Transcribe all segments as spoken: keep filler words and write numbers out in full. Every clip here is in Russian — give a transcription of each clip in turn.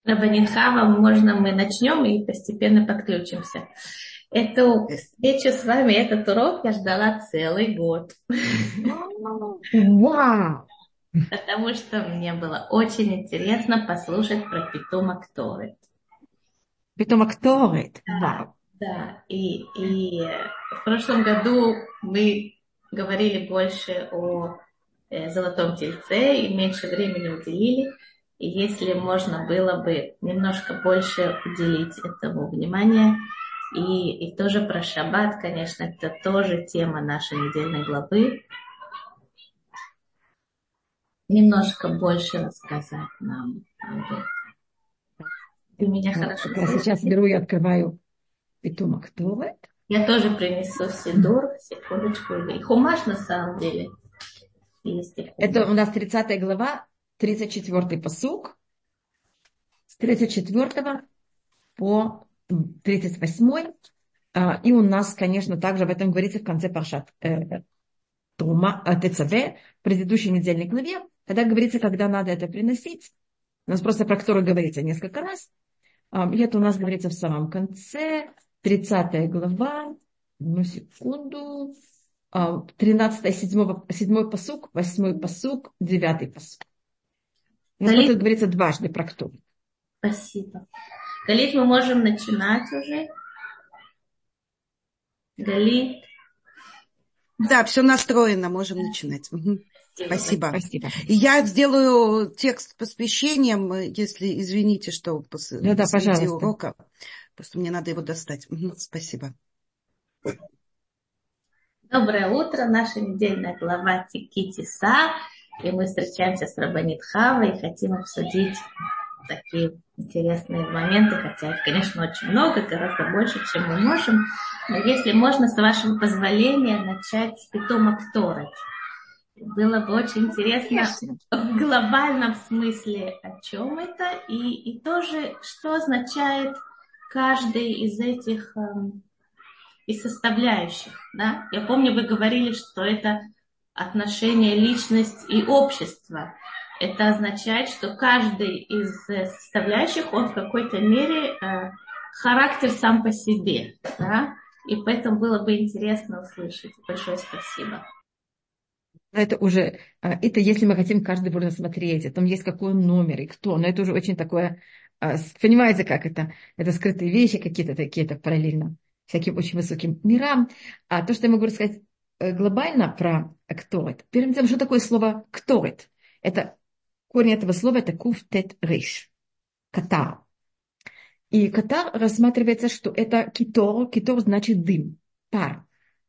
Рабанитхава, можно мы начнем и постепенно подключимся. Эту встречу с вами, этот урок я ждала целый год. Вау! Потому что мне было очень интересно послушать про питомок Торы. Питомок Торы. Да, Вау. да. И, и в прошлом году мы говорили больше о э, золотом тельце и меньше времени уделили. И если можно было бы немножко больше уделить этому внимания, и, и тоже про шаббат, конечно, это тоже тема нашей недельной главы, немножко больше рассказать нам об этом. Вы меня хорошо Так, я сейчас слышите? беру и открываю питомок Торы. Я тоже принесу сидур, секундочку, и хумаш на самом деле. Есть и Это хумаш. у нас тридцатая глава, тридцать четвёртый пасук, с тридцать четвёртого по тридцать восьмой. А, И у нас, конечно, также об этом говорится в конце Паршат э, Тума, э, ТЦВ, в предыдущей недельной главе, когда говорится, когда надо это приносить. У нас просто про Тору говорится несколько раз. А, И это у нас говорится в самом конце, тридцатая глава, одну секунду, а, тринадцатый, седьмой, седьмой пасук, восьмой пасук, девятый пасук. У нас Галит, просто говорится дважды про Тору. спасибо. Галит, мы можем начинать уже. Галит, Да, все настроено, можем начинать. Мгм. спасибо. Спасибо. Спасибо. И я сделаю текст посвящением, если, извините, что пос- Да-да, посреди пожалуйста. урока. Просто мне надо его достать. Мгм. Спасибо. Доброе утро, наша недельная глава Тикитиса. И мы встречаемся с Рабанит Хавой и хотим обсудить такие интересные моменты, хотя их, конечно, очень много, гораздо больше, чем мы можем. Но если можно, с вашего позволения, начать с питомок Торы. Было бы очень интересно Конечно. в глобальном смысле, о чем это, и, и тоже, что означает каждый из этих эм, из составляющих. Да? Я помню, вы говорили, что это отношение личность и общество. Это означает, что каждый из составляющих, он в какой-то мере э, характер сам по себе. Да? И поэтому было бы интересно услышать. Большое спасибо. Но это уже, а, это если мы хотим каждый будет рассмотреть, о том есть какой он номер и кто, но это уже очень такое, а, с- понимаете, как это, это скрытые вещи какие-то такие, это параллельно всяким очень высоким мирам. А то, что я могу рассказать э, глобально про кто это, первым делом, что такое слово кто это? Это корень этого слова это куф тет риш, катар. И катар рассматривается, что это китор, китор значит дым, пар.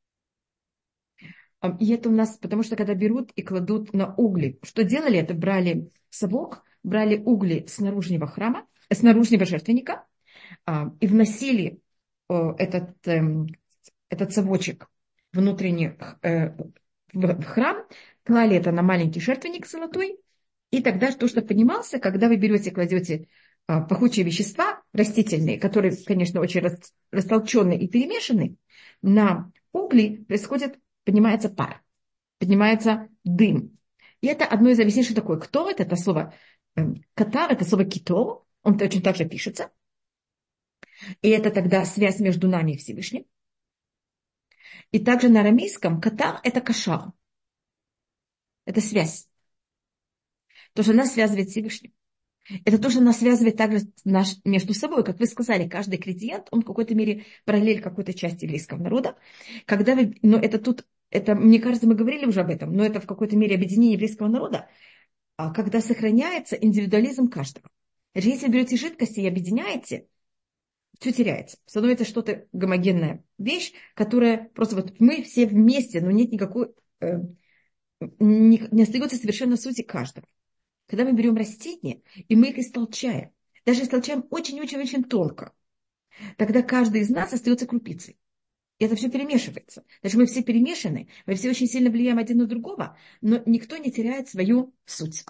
А, И это у нас, потому что когда берут и кладут на угли, что делали, это брали совок, брали угли с наружного храма, э, с наружного жертвенника, а, и вносили э, этот, эм, этот совочек внутренний э, в в храм, клали это на маленький жертвенник золотой, и тогда то, что понимался, когда вы берете, кладете а, пахучие вещества растительные, которые, конечно, очень рас- растолченные и перемешаны, на угли происходит, поднимается пар, поднимается дым. И это одно из объяснений, что такое. Кто это? Это слово эм, катар, это слово кито, он очень так же пишется. И это тогда связь между нами и Всевышним. И также на арамейском катар это кашар, это связь. То, что нас связывает с Всевышним. Это то, что нас связывает также наш, между собой. Как вы сказали, каждый кредиент, он в какой-то мере параллель какой-то части еврейского народа. Когда вы, но это тут, это, мне кажется, мы говорили уже об этом, но это в какой-то мере объединение еврейского народа, а когда сохраняется индивидуализм каждого. Даже если берете жидкости и объединяете, все теряется. Становится что-то гомогенная вещь, которая просто вот мы все вместе, но нет никакой, э, не, не остается совершенно сути каждого. Когда мы берем растения, и мы их истолчаем, даже истолчаем очень-очень-очень тонко, тогда каждый из нас остается крупицей. И это все перемешивается. Даже мы все перемешаны, мы все очень сильно влияем один на другого, но никто не теряет свою суть.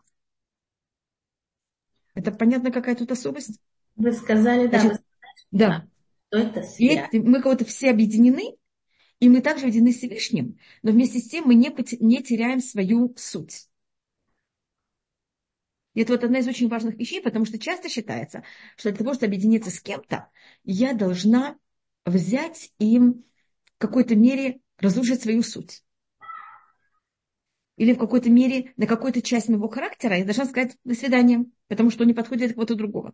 Это понятно, какая тут особенность? Вы сказали, да, вы Значит, сказали, да. что это И связь. эти- мы кого-то все объединены, и мы также объединены с Всевышним, но вместе с тем мы не, поте- не теряем свою суть. И это вот одна из очень важных вещей, потому что часто считается, что для того, чтобы объединиться с кем-то, я должна взять им в какой-то мере разрушить свою суть. Или в какой-то мере на какую-то часть моего характера я должна сказать «до свидания», потому что он не подходит для кого-то другого.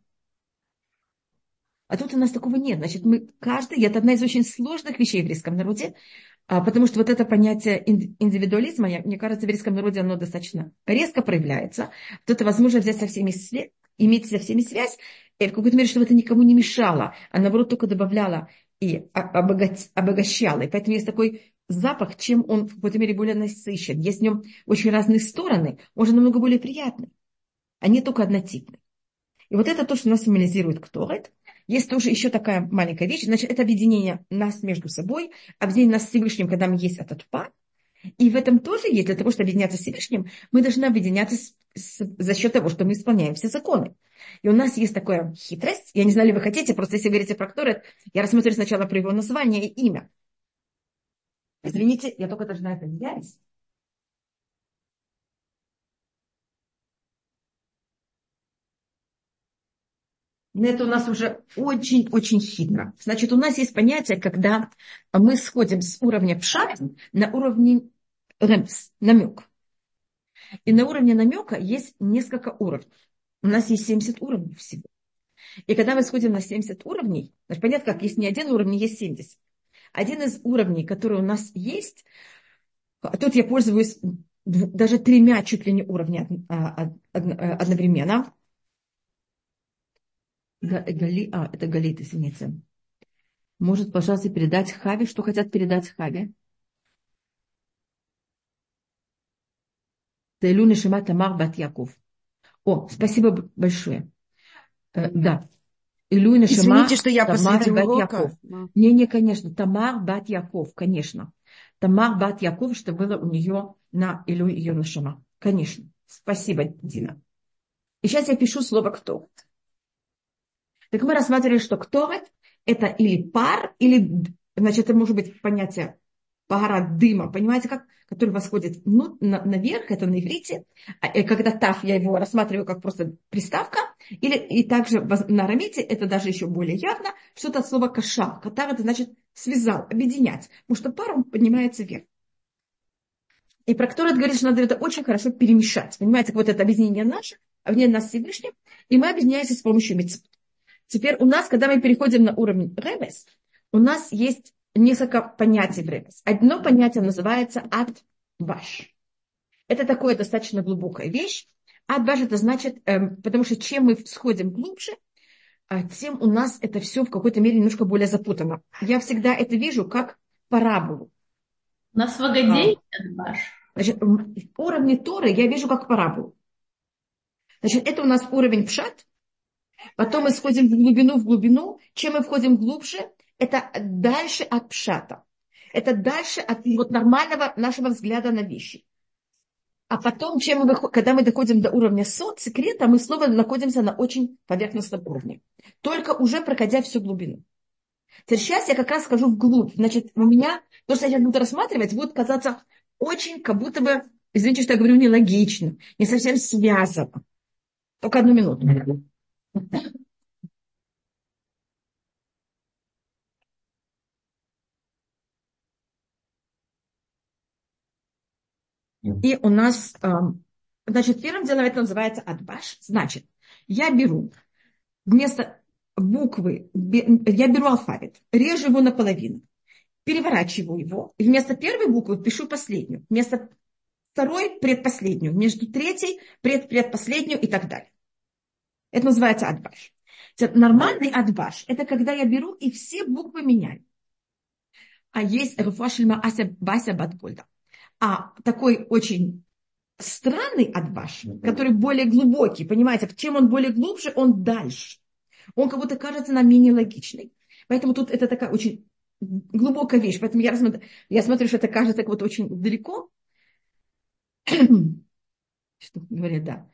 А тут у нас такого нет. Значит, мы каждый, это одна из очень сложных вещей в еврейском народе, потому что вот это понятие индивидуализма, мне кажется, в еврейском народе оно достаточно резко проявляется. Вот это возможно взять со всеми связь, иметь со всеми связь, и в какой-то мере, чтобы это никому не мешало, а наоборот только добавляло и обогат, обогащало. И поэтому есть такой запах, чем он в какой-то мере более насыщен. Есть в нем очень разные стороны, он же намного более приятный, а не только однотипный. И вот это то, что нас символизирует Кторет. Есть тоже еще такая маленькая вещь. Значит, это объединение нас между собой, объединение нас с Всевышним, когда мы есть этот пар. И в этом тоже есть, для того, чтобы объединяться с Всевышним, мы должны объединяться с, с, за счет того, что мы исполняем все законы. И у нас есть такая хитрость. Я не знаю, ли вы хотите, просто если говорите про Кторет, я рассмотрю сначала про его название и имя. Извините, я только должна это взять. Но это у нас уже очень-очень хитро. Значит, у нас есть понятие, когда мы сходим с уровня пшат на уровень ремс, намек. И на уровне намека есть несколько уровней. У нас есть семьдесят уровней всего. И когда мы сходим на семьдесят уровней, значит, понятно, как есть не один уровень, есть семьдесят. Один из уровней, который у нас есть, тут я пользуюсь даже тремя чуть ли не уровнями одновременно. Гали, а, это Галит, извините. Может, пожалуйста, передать Хаве, что хотят передать Хаве? Таилу Нешама Тамар Бат Яков. О, спасибо большое. Э, да. Илу Нешама Извините, что я Тамар посреди Бат урока. Яков. Не-не, конечно. Тамар Бат Яков, конечно. Тамар Бат Яков, что было у нее на Илу ее Нешама. Конечно. Спасибо, Дина. И сейчас я пишу слово «кто». Так мы рассматривали, что Кторет – это или пар, или, значит, это может быть понятие пара дыма, понимаете, как, который восходит ну, на, наверх, это на иврите. И когда тав, я его рассматриваю как просто приставка, или и также на арамите, это даже еще более явно, что это слово кашар. Катар – это значит связал, объединять, потому что пар, он поднимается вверх. И про Кторет говорит, что надо это очень хорошо перемешать. Понимаете, вот это объединение наше, объединение нас с Всевышним, и мы объединяемся с помощью мицвот. Теперь у нас, когда мы переходим на уровень ремес, у нас есть несколько понятий в ремес. Одно понятие называется ад-баш. Это такое достаточно глубокая вещь. Ад-баш это значит, эм, потому что чем мы сходим глубже, э, тем у нас это все в какой-то мере немножко более запутано. Я всегда это вижу как параболу. У нас в Агаде ад-баш. Значит, в уровне Торы я вижу как параболу. Значит, это у нас уровень пшат. Потом мы сходим в глубину, в глубину. Чем мы входим глубже, это дальше от пшата. Это дальше от вот нормального нашего взгляда на вещи. А потом, чем мы, когда мы доходим до уровня сот, секрета, мы снова находимся на очень поверхностном уровне. Только уже проходя всю глубину. Теперь сейчас я как раз скажу вглубь. Значит, у меня то, что я сейчас буду рассматривать, будет казаться очень, как будто бы, извините, что я говорю, нелогично, не совсем связано. Только одну минуту. И у нас, значит, первым делом это называется адбаш. Значит, я беру вместо буквы, я беру алфавит, режу его наполовину, переворачиваю его, и вместо первой буквы пишу последнюю, вместо второй предпоследнюю, между третьей предпредпоследнюю и так далее. Это называется адбаш. Нормальный адбаш – это когда я беру и все буквы меняю. А есть руфашильма ася бася батбольда. А такой очень странный адбаш, который более глубокий, понимаете, чем он более глубже, он дальше. Он как будто кажется нам менее логичный. Поэтому тут это такая очень глубокая вещь. Поэтому я, рассмотр... я смотрю, что это кажется так вот очень далеко. Что говорят, да.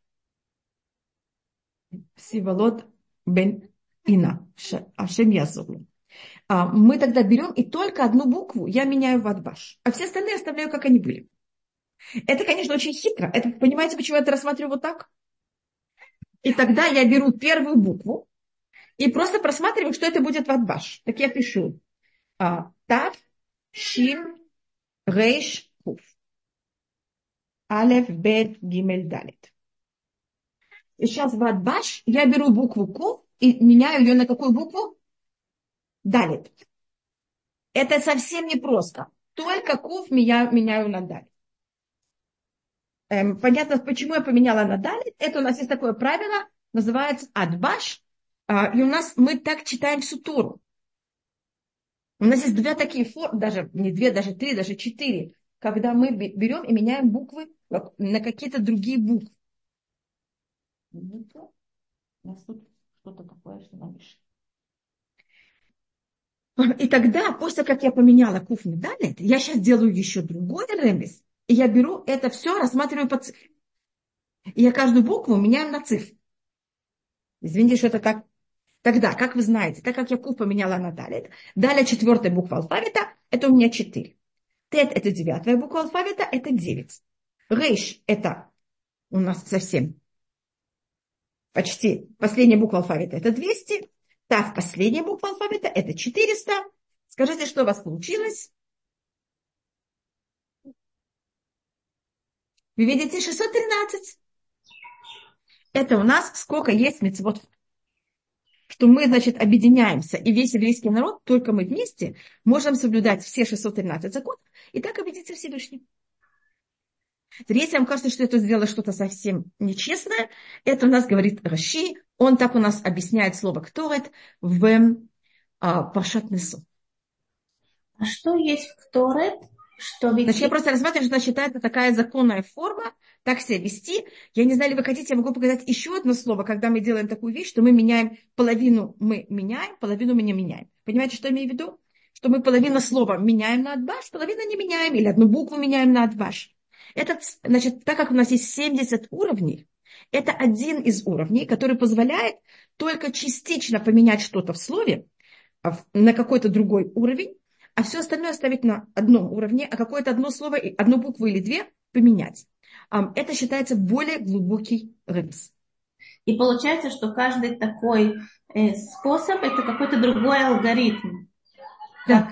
Сиволод бен Ина. Ашем Язулу. Мы тогда берем и только одну букву я меняю в адбаш, а все остальные оставляю, как они были. Это, конечно, очень хитро. Это, понимаете, почему я это рассматриваю вот так? И тогда я беру первую букву и просто просматриваю, что это будет ватбаш. Так я пишу а, тав, шин, рейш, куф. Алеф, бет, гимель, далит. И сейчас ватбаш я беру букву куф и меняю ее на какую букву? Далит. Это совсем непросто. Только куф меня меняю на далит. Эм, понятно, почему я поменяла на далит. Это у нас есть такое правило, называется адбаш. А, и у нас мы так читаем всю Тору. У нас есть две такие формы, даже не две, даже три, даже четыре, когда мы берем и меняем буквы на какие-то другие буквы. У нас тут что-то такое, что напишет. И тогда, после как я поменяла куф на далит, я сейчас делаю еще другой ремес, и я беру это все, рассматриваю по цифре. И я каждую букву меняю на цифру. Извините, что это так. Тогда, как вы знаете, так как я куф поменяла на далит, далее четвертая буква алфавита, это у меня четыре. Тет – это девятая буква алфавита, это девять. Рейш – это у нас совсем почти последняя буква алфавита, это двести. Тав – последняя буква алфавита, это четыреста. Скажите, что у вас получилось? Вы видите шестьсот тринадцать. Это у нас сколько есть мицвот. Что мы, значит, объединяемся, и весь еврейский народ, только мы вместе, можем соблюдать все шестьсот тринадцать законов, и так объединиться Всевышним. Если вам кажется, что это сделало что-то совсем нечестное, это у нас говорит Раши, он так у нас объясняет слово «кторет» в а, Паршат Несо. А что есть в Торет? Что ведь... Значит, я просто рассматриваю, что считается такая законная форма, так себя вести. Я не знаю, ли вы хотите, я могу показать еще одно слово, когда мы делаем такую вещь, что мы меняем половину, мы меняем, половину мы не меняем. Понимаете, что я имею в виду? Что мы половину слова меняем на адбаш, половину не меняем, или одну букву меняем на адбаш. Это, значит, так как у нас есть семьдесят уровней, это один из уровней, который позволяет только частично поменять что-то в слове на какой-то другой уровень, а все остальное оставить на одном уровне, а какое-то одно слово, одну букву или две поменять. Это считается более глубокий ремес. И получается, что каждый такой э, способ – это какой-то другой алгоритм. Да.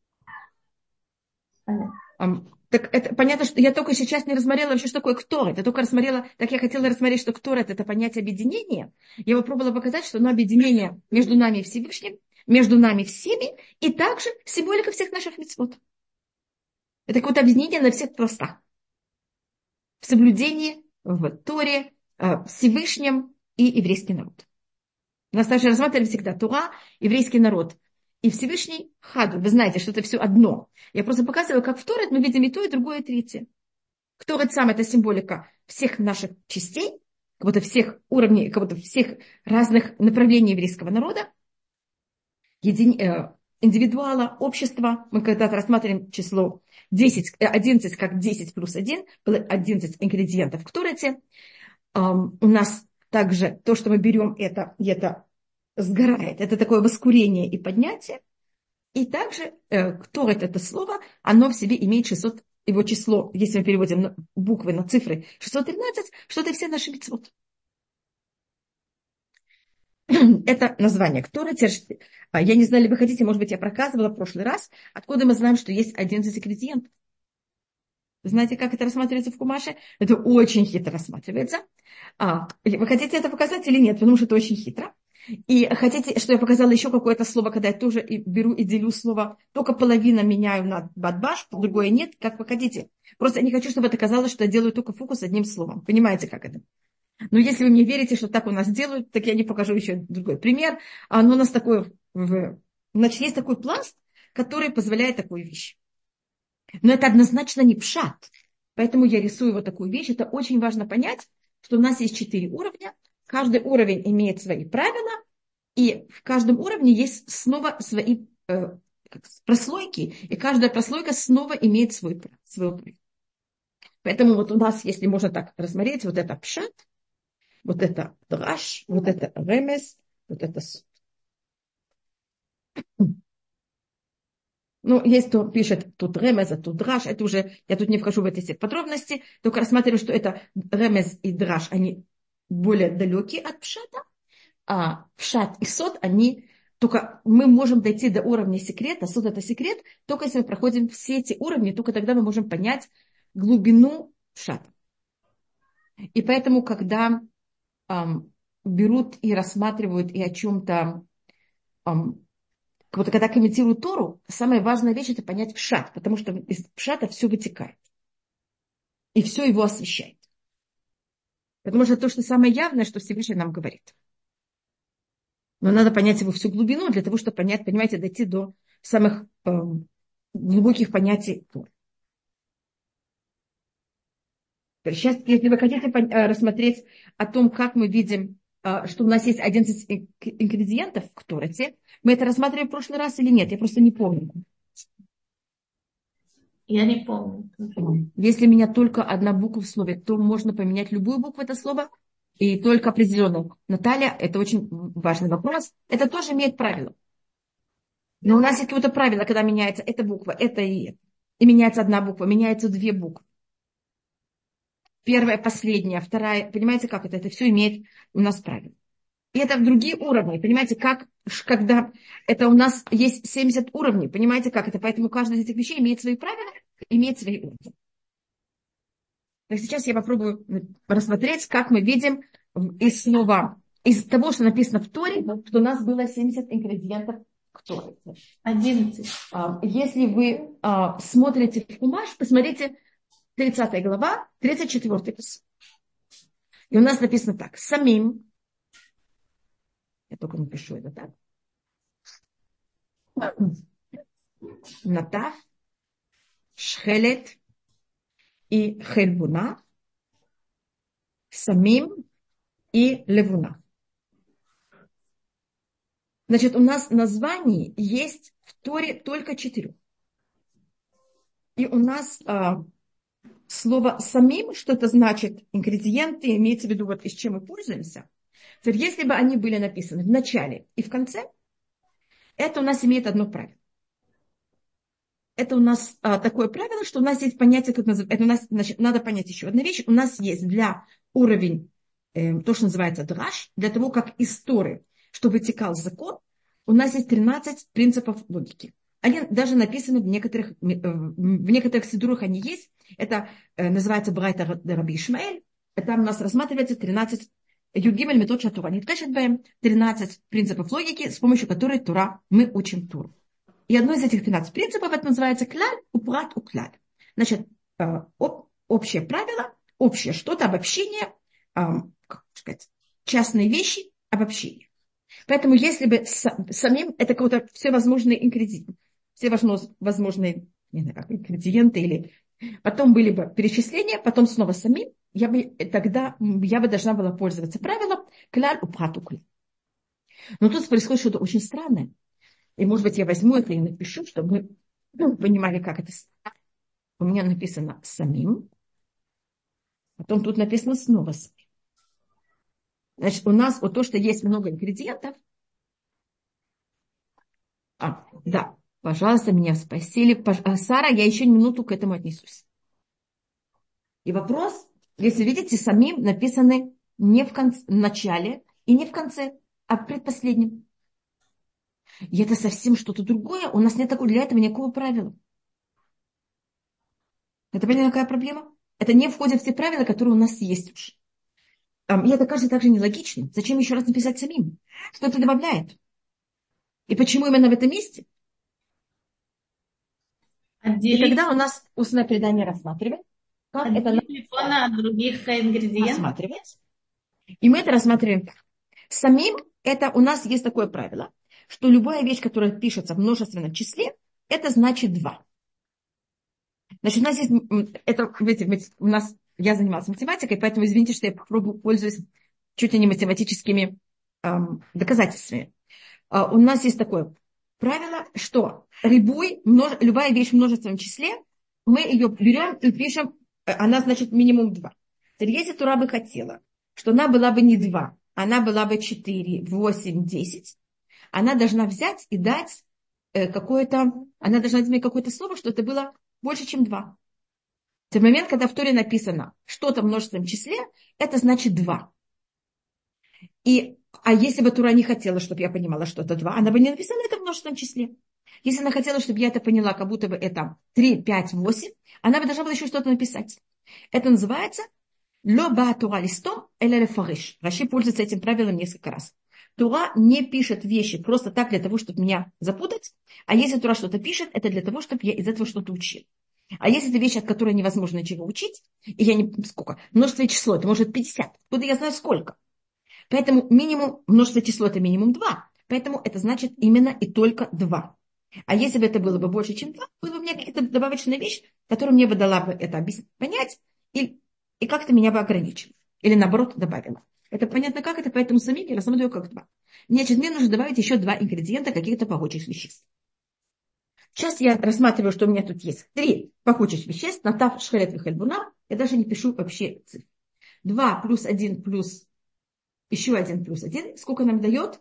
Как... Um, так это понятно, что я только сейчас не рассмотрела вообще, что такое кторет. Я только рассмотрела, так я хотела рассмотреть, что кторет – это понятие объединения. Я попробовала показать, что оно объединение между нами и Всевышним, между нами всеми, и также символика всех наших мицвот. Это какое-то объединение на всех пластах. В соблюдении, в Торе, Всевышнем и еврейский народ. У нас также рассматривали всегда Тора, еврейский народ и Всевышний Хаду. Вы знаете, что это все одно. Я просто показываю, как в Торе мы видим и то, и другое, и третье. Торет сам – это символика всех наших частей, как будто всех уровней, как будто всех разных направлений еврейского народа. Еди... индивидуала, общества. Мы когда-то рассматриваем число десять, одиннадцать как десять плюс один, было одиннадцать ингредиентов в Торете. Um, у нас также то, что мы берем, это, это сгорает. Это такое воскурение и поднятие. И также э, Торет это слово, оно в себе имеет шестьсот, его число, если мы переводим на буквы, на цифры, шестьсот тринадцать, что это все наши мицвот. Это название Торет. Я не знаю, ли вы хотите, может быть, я проказывала в прошлый раз, откуда мы знаем, что есть одиннадцать ингредиентов. Вы знаете, как это рассматривается в Хумаше? Это очень хитро рассматривается. А, вы хотите это показать или нет? Потому что это очень хитро. И хотите, что я показала еще какое-то слово, когда я тоже и беру и делю слово, только половина меняю на бадбаш, другое нет, как вы хотите. Просто я не хочу, чтобы это казалось, что я делаю только фокус одним словом. Понимаете, как это? Но если вы мне верите, что так у нас делают, так я не покажу еще другой пример. Оно у нас такое, значит, есть такой пласт, который позволяет такую вещь. Но это однозначно не пшат. Поэтому я рисую вот такую вещь. Это очень важно понять, что у нас есть четыре уровня. Каждый уровень имеет свои правила. И в каждом уровне есть снова свои э, прослойки. И каждая прослойка снова имеет свой, свой уровень. Поэтому вот у нас, если можно так рассмотреть, вот это пшат, вот это драш, вот это ремес, вот это суд. Ну, есть кто пишет тут ремез, а тут драш. Это уже, я тут не вхожу в эти все подробности, только рассматриваю, что это ремез и драш, они более далекие от пшата, а пшат и сод, они только мы можем дойти до уровня секрета, сод это секрет, только если мы проходим все эти уровни, только тогда мы можем понять глубину пшата. И поэтому, когда эм, берут и рассматривают и о чем-то, эм, вот когда комментируют Тору, самая важная вещь это понять пшат, потому что из пшата все вытекает. И все его освещает. Потому что то, что самое явное, что Всевышний нам говорит. Но надо понять его всю глубину, для того, чтобы понять, понимаете, дойти до самых э, глубоких понятий Торы. Сейчас, если вы хотите рассмотреть о том, как мы видим, что у нас есть одиннадцать ингредиентов в Торе, мы это рассматривали в прошлый раз или нет? Я просто не помню. Я не помню. Если менять только одна буква в слове, то можно поменять любую букву это слово и только определенную. Наталья, это очень важный вопрос. Это тоже имеет правила. Но у нас есть какое-то правило, когда меняется эта буква, это и это. И меняется одна буква, меняются две буквы. Первая, последняя, вторая. Понимаете, как это? Это все имеет у нас правила. И это в другие уровни. Понимаете, как, когда это у нас есть семьдесят уровней. Понимаете, как это? Поэтому каждая из этих вещей имеет свои правила, имеет свои уровни. Так сейчас я попробую рассмотреть, как мы видим из слова, из того, что написано в Торе, что у нас было семьдесят ингредиентов к Торе. одиннадцать. Если вы смотрите в Хумаш, посмотрите тридцатая глава, тридцать четвёртый посук. И у нас написано так. Самим. Я только напишу это так. Натав, Шхелет и Хельбуна. Самим и Левуна. Значит, у нас названий есть в Торе только четыре. И у нас а, слово «самим», что это значит, ингредиенты, имеется в виду, вот из чем мы пользуемся. Теперь, если бы они были написаны в начале и в конце, это у нас имеет одно правило. Это у нас а, такое правило, что у нас есть понятие, как называется, это у нас, значит, надо понять еще одну вещь. У нас есть для уровень, э, то, что называется драш, для того, как из Торы, что вытекал закон, у нас есть тринадцать принципов логики. Они даже написаны в некоторых, в некоторых сидурах они есть. Это э, называется Брайта Раби Ишмаэль. Там у нас рассматривается тринадцать Юдгимель метод шатура. Не ткачат тринадцать принципов логики, с помощью которой Тора, мы учим Тору. И одно из этих тринадцати принципов это называется клаль, упрат, уклаль. Значит, э, об, общее правило, общее что-то, обобщение, э, как сказать, частные вещи, обобщение. Поэтому если бы с, самим это какие-то все возможные ингредиенты, все возможные не знаю, как, ингредиенты, или потом были бы перечисления, потом снова самим, я бы, тогда я бы должна была пользоваться правилом клаль, упрат, уклаль. Но тут происходит что-то очень странное. И, может быть, я возьму это и напишу, чтобы вы понимали, как это. У меня написано самим. Потом тут написано снова самим. Значит, у нас вот то, что есть много ингредиентов. А, да, пожалуйста, меня спросили. Сара, я еще минуту к этому отнесусь. И вопрос, если видите, самим написаны не в, конце, в начале и не в конце, а в предпоследнем. И это совсем что-то другое. У нас нет такого, для этого никакого правила. Это, понятно, какая проблема? Это не входит в те правила, которые у нас есть уже. И это кажется также нелогично. Зачем еще раз написать самим? Что это добавляет? И почему именно в этом месте? Отделить, и тогда у нас устное предание рассматривает. Как это телефона от других ингредиентов. Рассматривается. И мы это рассматриваем. Самим это у нас есть такое правило, что любая вещь, которая пишется в множественном числе, это значит два. Значит, у нас есть, это, видите, у нас, я занималась математикой, поэтому извините, что я попробую, пользуюсь чуть ли не математическими эм, доказательствами. Uh, у нас есть такое правило, что рибуй, множ, любая вещь в множественном числе, мы ее берем и пишем, она значит минимум два. Если Тора бы хотела, что она была бы не два, она была бы четыре, восемь, десять, она должна взять и дать э, какое-то, она должна дать мне какое-то слово, что это было больше, чем два. В момент, когда в Торе написано что-то в множественном числе, это значит два. И, а если бы Тура не хотела, чтобы я понимала, что это два, она бы не написала это в множественном числе. Если она хотела, чтобы я это поняла, как будто бы это три, пять, восемь, она бы должна была еще что-то написать. Это называется «Ло ба Тура листом эля лефариш». Раши пользуется этим правилом несколько раз. Тура не пишет вещи просто так для того, чтобы меня запутать, а если Тура что-то пишет, это для того, чтобы я из этого что-то учил. А если это вещь, от которой невозможно ничего учить, и я не... Сколько? Множественное число, это может пятьдесят. Откуда я знаю сколько? Поэтому минимум, множественное число это минимум два. Поэтому это значит именно и только два. А если бы это было бы больше, чем два, было бы у меня какая-то добавочная вещь, которая мне бы дала бы это объяснить, понять, и, и как-то меня бы ограничила. Или наоборот добавила. Это понятно как это, поэтому самим я рассматриваю как два. Значит, мне нужно добавить еще два ингредиента каких-то пахучих веществ. Сейчас я рассматриваю, что у меня тут есть три пахучих веществ, натав, шхерет и хельбуна. Я даже не пишу вообще цифры. два плюс один плюс еще один плюс один. Сколько нам дает?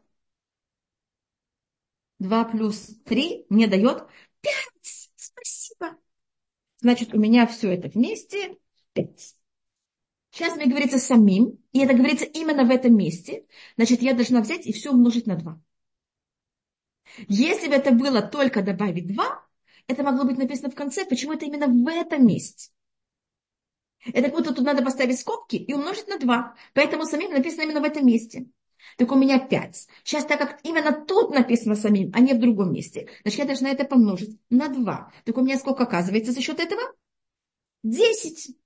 два плюс три мне дает пять. Спасибо. Значит, у меня все это вместе пять. Сейчас мне говорится самим, и это говорится именно в этом месте. Значит, я должна взять и все умножить на два. Если бы это было только добавить два, это могло быть написано в конце. Почему это именно в этом месте? Это как будто тут надо поставить скобки и умножить на два. Поэтому самим написано именно в этом месте. Так у меня пять. Сейчас, так как именно тут написано самим, а не в другом месте, значит, я должна это помножить на два. Так у меня сколько оказывается за счет этого? десять.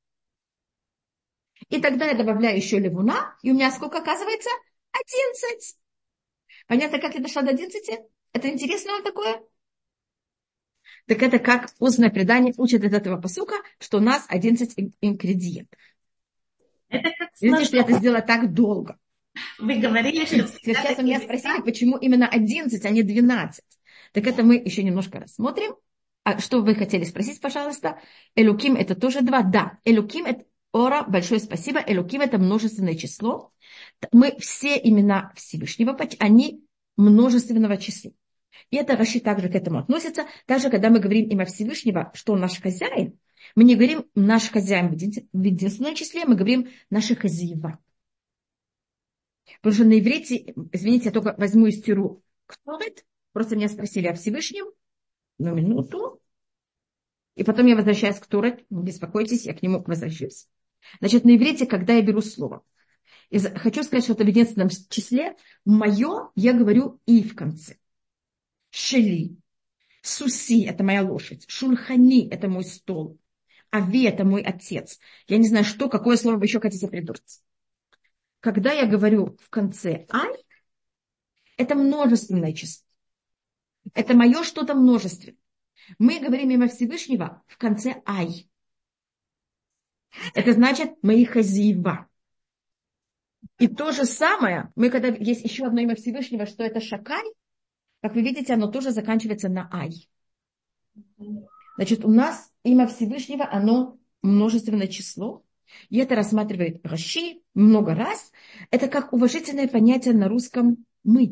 И тогда я добавляю еще левуна, и у меня сколько оказывается? одиннадцать. Понятно, как я дошла до одиннадцати? Это интересно вам такое? Так это как устное предание учит из этого пасука, что у нас одиннадцать ингредиентов. Это как Видите, что я это сделала так долго. Вы говорили, что... Сейчас у меня спросили, почему именно одиннадцать, а не двенадцать. Так это мы еще немножко рассмотрим. А что вы хотели спросить, пожалуйста? Элуким это тоже два? Да. Элуким это ора, большое спасибо. Элуким это множественное число. Мы все имена Всевышнего, они множественного числа. И это Раши также к этому относится. Даже когда мы говорим имя Всевышнего, что он наш хозяин, мы не говорим наш хозяин в единственном числе, мы говорим наши хозяева. Потому что на иврите, извините, я только возьму из тиру ктовет, просто меня спросили о Всевышнем, на минуту, и потом я возвращаюсь к Торет, не беспокойтесь, я к нему возвращаюсь. Значит, на иврите, когда я беру слово, и хочу сказать, что это в единственном числе, мое, я говорю и в конце. Шели, суси, это моя лошадь, шульхани, это мой стол, ави, это мой отец. Я не знаю, что, какое слово вы еще хотите придумать. Когда я говорю в конце ай, это множественное число. Это мое что-то множественное. Мы говорим имя Всевышнего в конце ай. Это значит мои хозяева. И то же самое, мы когда есть еще одно имя Всевышнего, что это Шакай, как вы видите, оно тоже заканчивается на ай. Значит, у нас имя Всевышнего, оно множественное число. И это рассматривает Раши много раз. Это как уважительное понятие на русском «мы».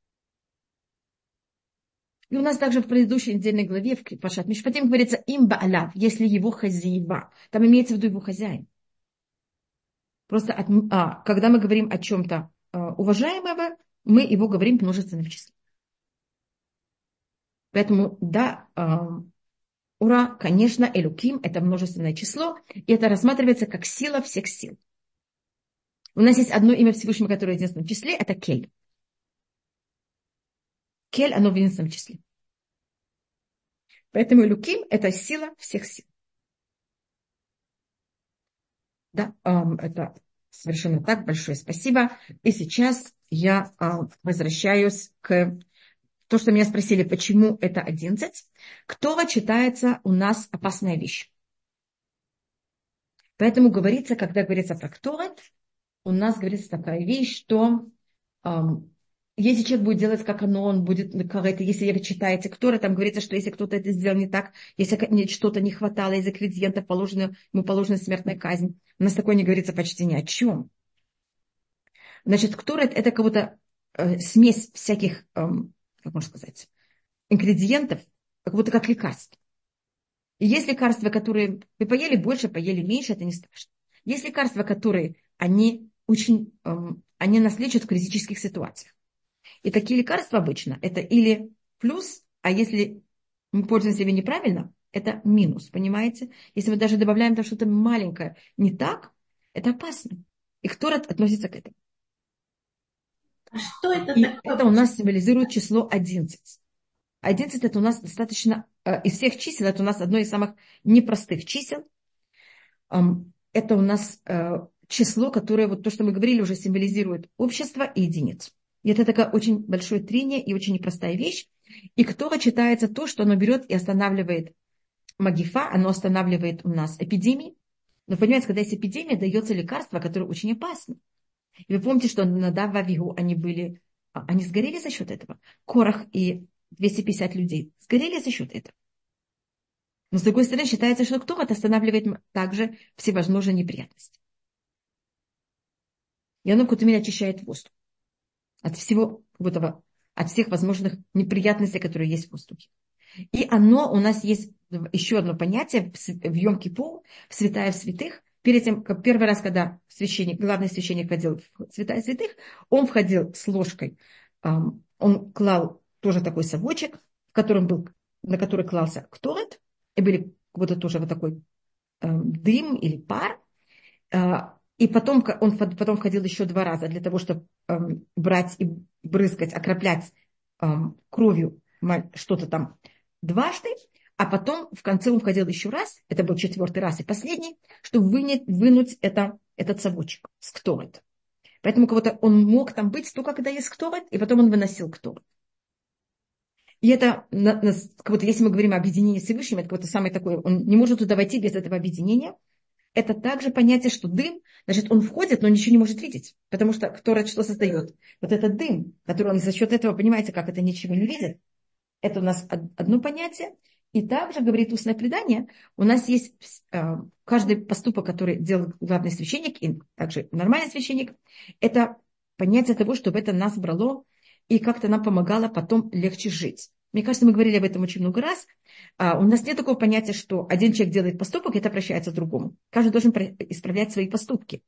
И у нас также в предыдущей недельной главе в Пашат Мишпатим говорится «им ба'алав», если его хозяева. Там имеется в виду его хозяин. Просто от, а, когда мы говорим о чем-то а, уважаемого, мы его говорим в множественном числе. Поэтому, да, а, ура, конечно, Элуким – это множественное число, и это рассматривается как сила всех сил. У нас есть одно имя Всевышнего, которое в единственном числе – это Кель. Кель, оно в единственном числе. Поэтому Элуким – это сила всех сил. Да, это совершенно так. Большое спасибо. И сейчас я возвращаюсь к тому, что меня спросили, почему это одиннадцать. Ктора читается у нас опасная вещь. Поэтому говорится, когда говорится про Кторет, у нас говорится такая вещь, что если человек будет делать, как оно, он будет корректно. Если вы читаете Ктора, там говорится, что если кто-то это сделал не так, если что-то не хватало из ингредиентов, положено, ему положена смертная казнь. У нас такое не говорится почти ни о чем. Значит, Ктора – это как будто э, смесь всяких, э, как можно сказать, ингредиентов, как будто как лекарство. И есть лекарства, которые вы поели больше, поели меньше, это не страшно. Есть лекарства, которые, они очень, э, они нас лечат в критических ситуациях. И такие лекарства обычно это или плюс, а если мы пользуемся ими неправильно, это минус, понимаете? Если мы даже добавляем там что-то маленькое не так, это опасно. И Кторет относится к этому. А что это И такое? это у нас символизирует число одиннадцать. одиннадцать это у нас достаточно, э, из всех чисел, это у нас одно из самых непростых чисел. Эм, это у нас э, число, которое, вот то, что мы говорили, уже символизирует общество и единицу. И это такое очень большое трение и очень непростая вещь. И кто читается то, что оно берет и останавливает магифа, оно останавливает у нас эпидемии. Но понимаете, когда есть эпидемия, дается лекарство, которое очень опасно. И вы помните, что Надав и Авигу, они были, они сгорели за счет этого. Корах и двести пятьдесят людей сгорели за счет этого. Но с другой стороны, считается, что кто-то останавливает также всевозможные неприятности. И оно Кутумин очищает воздух от всего этого, от всех возможных неприятностей, которые есть в воздухе. И оно, у нас есть еще одно понятие в Йом-Кипур, в святая святых. Перед тем, как первый раз, когда священник, главный священник входил в святая святых, он входил с ложкой, он клал тоже такой совочек, в котором был, на который клался кторет, и были вот тоже вот такой дым или пар. И потом он потом входил еще два раза для того, чтобы брать и брызгать, окроплять кровью что-то там дважды, а потом в конце он входил еще раз, это был четвертый раз и последний, чтобы вынять, вынуть это, этот совочек с кторет. Поэтому кого-то он мог там быть только когда есть кторет, и потом он выносил кторет. И это, как будто, если мы говорим о объединении с Всевышним, это какое-то самое такое, он не может туда войти без этого объединения. Это также понятие, что дым, значит, он входит, но ничего не может видеть, потому что кторет что создает? Вот этот дым, который он за счет этого, понимаете, как это ничего не видит. Это у нас одно понятие. И также, говорит устное предание, у нас есть э, каждый поступок, который делает главный священник, и также нормальный священник, это понятие того, чтобы это нас брало и как-то нам помогало потом легче жить. Мне кажется, мы говорили об этом очень много раз. А, у нас нет такого понятия, что один человек делает поступок, и это прощается другому. Каждый должен исправлять свои поступки.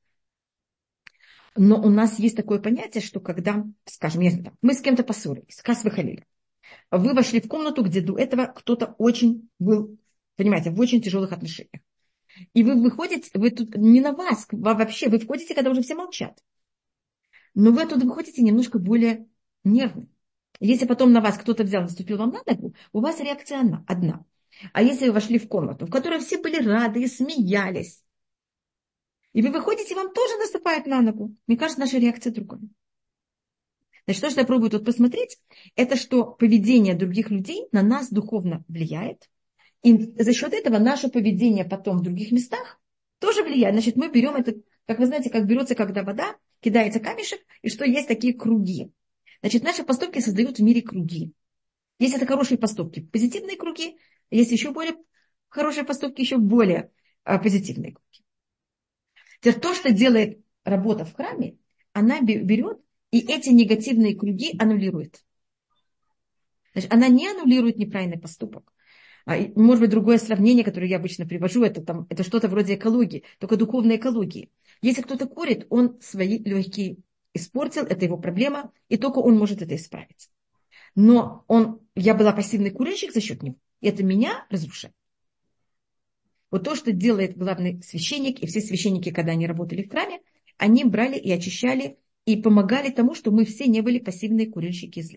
Но у нас есть такое понятие, что когда, скажем, мы с кем-то поссорились, кас выхалили, вы вошли в комнату, где до этого кто-то очень был, понимаете, в очень тяжелых отношениях. И вы выходите, вы тут не на вас, вообще, вы входите, когда уже все молчат. Но вы оттуда выходите немножко более нервны. Если потом на вас кто-то взял, наступил вам на ногу, у вас реакция одна. А если вы вошли в комнату, в которой все были рады и смеялись, и вы выходите, вам тоже наступает на ногу, мне кажется, наша реакция другая. Значит, то, что я пробую тут посмотреть, это что поведение других людей на нас духовно влияет. И за счет этого наше поведение потом в других местах тоже влияет. Значит, мы берем это, как вы знаете, как берется, когда вода, кидается камешек, и что есть такие круги. Значит, наши поступки создают в мире круги. Есть это хорошие поступки, позитивные круги, есть еще более хорошие поступки, еще более а, позитивные круги. Теперь то, что делает работа в храме, она берет и эти негативные круги аннулирует. Значит, она не аннулирует неправильный поступок. Может быть, другое сравнение, которое я обычно привожу, это, там, это что-то вроде экологии, только духовной экологии. Если кто-то курит, он свои легкие испортил, это его проблема, и только он может это исправить. Но он, я была пассивный курильщик за счет него, и это меня разрушает. Вот то, что делает главный священник, и все священники, когда они работали в храме, они брали и очищали, и помогали тому, что мы все не были пассивные курильщики зла.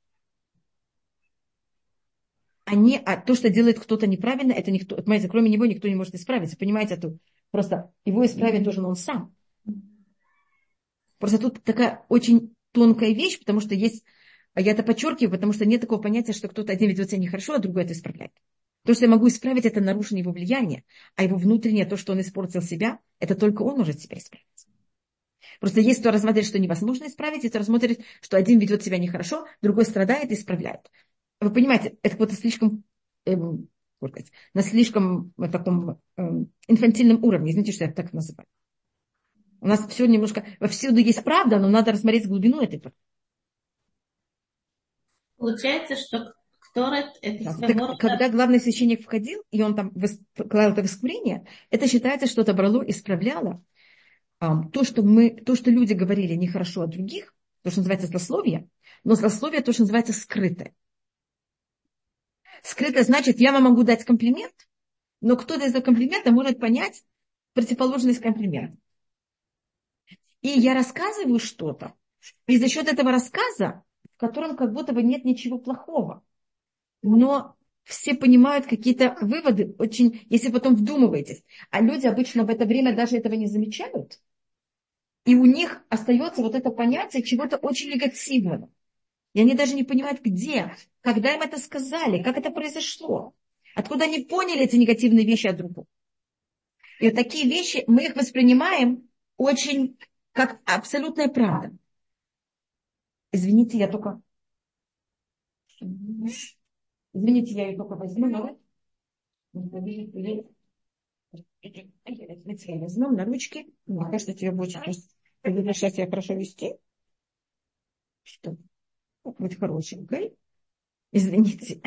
Они, а то, что делает кто-то неправильно, это никто, понимаете, кроме него никто не может исправиться. Понимаете, это просто его исправить должен он сам. Просто тут такая очень тонкая вещь, потому что есть, я это подчеркиваю, потому что нет такого понятия, что кто-то один ведет себя нехорошо, а другой это исправляет. То, что я могу исправить, это нарушено его влияние, а его внутреннее, то, что он испортил себя, это только он может себя исправить. Просто есть кто рассматривает, что невозможно исправить, и кто рассматривает, что один ведет себя нехорошо, другой страдает и исправляет. Вы понимаете, это вот слишком, эм, сказать, на слишком э, таком эм, инфантильном уровне, извините, что я так называю. У нас все немножко, повсюду есть правда, но надо рассмотреть глубину этой правды. Получается, что кторет это Да, своего рода... Когда главный священник входил, и он там клал это воскурение, это считается, что это брало, исправляло то, что мы, то, что люди говорили нехорошо о других, то, что называется злословие, но злословие то, что называется скрытое. Скрытое значит, я вам могу дать комплимент, но кто-то из этого комплимента может понять противоположность комплимента. И я рассказываю что-то, и за счет этого рассказа, в котором как будто бы нет ничего плохого, но все понимают какие-то выводы, очень, если потом вдумываетесь. А люди обычно в это время даже этого не замечают. И у них остается вот это понятие чего-то очень негативного. И они даже не понимают, где, когда им это сказали, как это произошло. Откуда они поняли эти негативные вещи о другом. И вот такие вещи, мы их воспринимаем очень как абсолютная правда. Извините, я только... Извините, я ее только возьму, но... Я возьму на ручки. Мне кажется, тебе будет сейчас... Ты будешь сейчас себя хорошо вести. Что? Будь хорошенькой. Извините.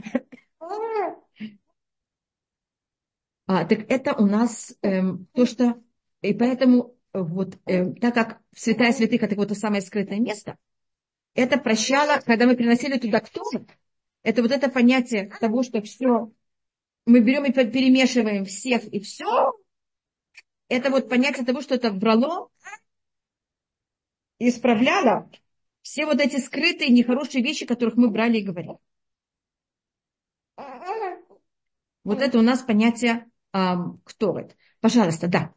А, так это у нас эм, то, что... И поэтому, вот, эм, так как святая святых это вот то самое скрытое место, это прощало, когда мы приносили туда кто-то, это вот это понятие того, что все, мы берем и перемешиваем всех и все, это вот понятие того, что это брало и исправляло все вот эти скрытые нехорошие вещи, которых мы брали и говорили. Вот это у нас понятие эм, кто это. Пожалуйста, да.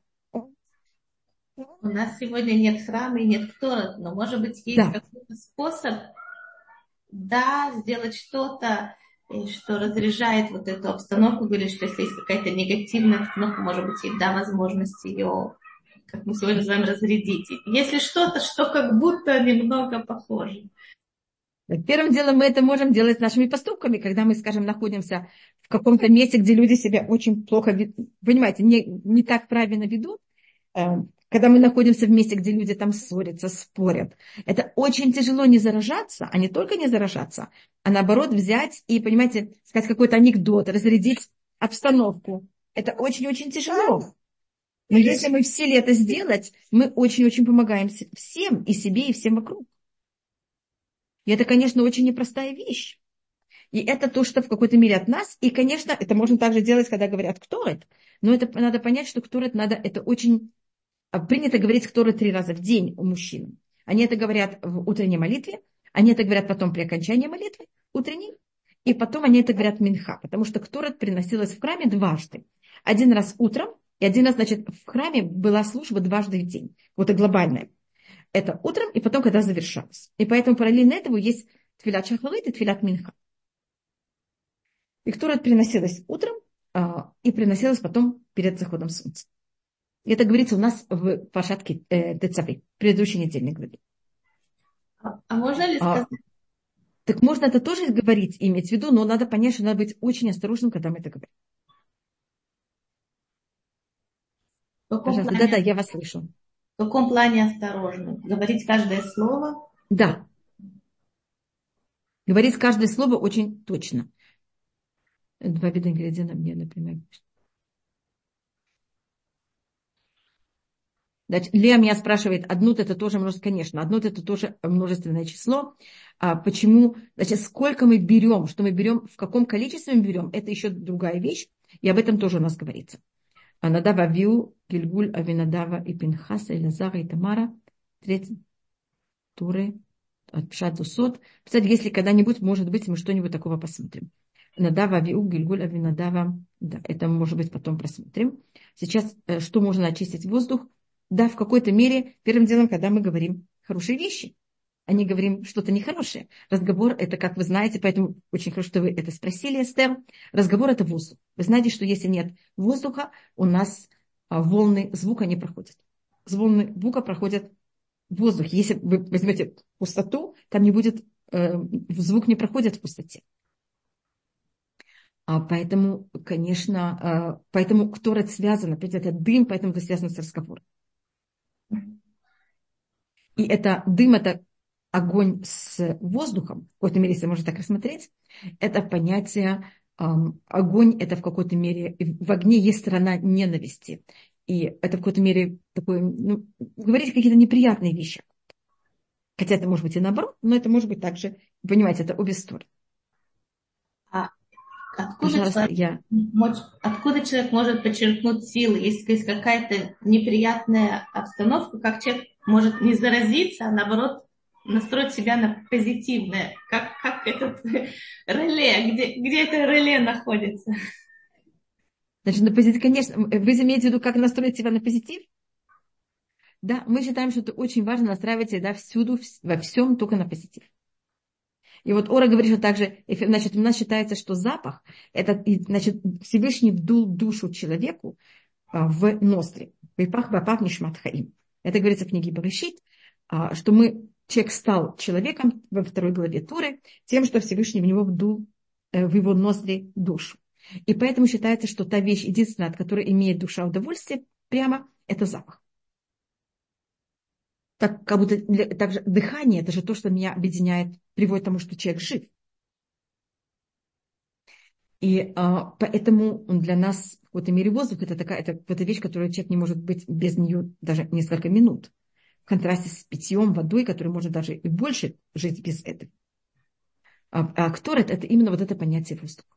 У нас сегодня нет храма и нет Торы, но, может быть, есть Да. какой-то способ, да, сделать что-то, что разряжает вот эту обстановку. Говорит, что если есть какая-то негативная обстановка, может быть, и да, возможность ее, как мы сегодня называем, разрядить. Если что-то, что как будто немного похоже. Первым делом мы это можем делать нашими поступками, когда мы, скажем, находимся в каком-то месте, где люди себя очень плохо ведут, понимаете, не, не так правильно ведут. Когда мы находимся в месте, где люди там ссорятся, спорят, это очень тяжело не заражаться, а не только не заражаться, а наоборот взять и, понимаете, сказать какой-то анекдот, разрядить обстановку. Это очень-очень тяжело. Но если мы в силе это сделать, мы очень-очень помогаем всем, и себе, и всем вокруг. И это, конечно, очень непростая вещь. И это то, что в какой-то мере от нас. И, конечно, это можно также делать, когда говорят «кторет». Но это надо понять, что «кторет» надо, это очень... Принято говорить «кторет» три раза в день у мужчин. Они это говорят в утренней молитве, они это говорят потом при окончании молитвы утренней, и потом они это говорят минха, потому что «кторет» приносилась в храме дважды. Один раз утром, и один раз, значит, в храме была служба дважды в день. Вот это глобальное. Это утром и потом, когда завершалось. И поэтому параллельно этому есть тфилат шахарит и тфилат минха. И кторет приносилась утром а, и приносилась потом перед заходом солнца. И это говорится у нас в Пашатке э, Тецавы, предыдущей недельной главе. А, а можно ли сказать? А, так можно это тоже говорить, иметь в виду, но надо понять, что надо быть очень осторожным, когда мы это говорим. Пожалуйста, плане, да-да, я вас слышу. в каком плане осторожно? Говорить каждое слово? Да. Говорить каждое слово очень точно. Два вида ингредиентов мне, например. Значит, Лея меня спрашивает, однут это тоже множество, конечно, однут это тоже множественное число. А почему, значит, сколько мы берем, что мы берем, в каком количестве мы берем, это еще другая вещь, и об этом тоже у нас говорится. Надава Авиу, Гильгуль, Авинадава и Пинхаса, и Лазара, и Тамара, третий, Туры, от Пшат Зусот. Кстати, если когда-нибудь, может быть, мы что-нибудь такого посмотрим. Надава Авиу, Гильгуль, Авинадава, да, это, может быть, потом просмотрим. Сейчас, что можно очистить воздух? Да, в какой-то мере, первым делом, когда мы говорим хорошие вещи, а не говорим что-то нехорошее. Разговор, это, как вы знаете, поэтому очень хорошо, что вы это спросили, Эстер. Разговор – это воздух. Вы знаете, что если нет воздуха, у нас волны звука не проходят. Волны звука проходят в воздухе. Если вы возьмете пустоту, там не будет, звук не проходит в пустоте. Поэтому, конечно, поэтому кторет связан, опять это дым, поэтому это связано с разговором. И это дым, это огонь с воздухом, в какой-то мере, если можно так рассмотреть, это понятие, эм, огонь, это в какой-то мере, в огне есть сторона ненависти. И это в какой-то мере такое, ну, говорить какие-то неприятные вещи. Хотя это может быть и наоборот, но это может быть также, понимаете, это обе стороны. А откуда Пожалуйста, человек, я... может, откуда человек может подчеркнуть силы, если есть какая-то неприятная обстановка, как человек может не заразиться, а наоборот настроить себя на позитивное, как, как этот реле, где, где это реле находится? Значит, на позитив, конечно, вы имеете в виду, как настроить себя на позитив? Да, мы считаем, что это очень важно настраивать себя всюду, во всем только на позитив. И вот Ора говорит, что также, значит, у нас считается, что запах, это, значит, Всевышний вдул душу человеку а, в ноздри. Випах бапах нишмат хаим. Это говорится в книге Берешит, а, что мы, человек стал человеком во второй главе Торы тем, что Всевышний в него вдул, э, в его ноздри душу. И поэтому считается, что та вещь единственная, от которой имеет душа удовольствие, прямо, это запах. Так, как будто также дыхание, это же то, что меня объединяет, приводит к тому, что человек жив. И а, поэтому для нас в какой-то мере воздух это такая, это, это вещь, которая человек не может быть без нее даже несколько минут. В контрасте с питьем, водой, который может даже и больше жить без этого. А, а кторет это именно вот это понятие воздуха.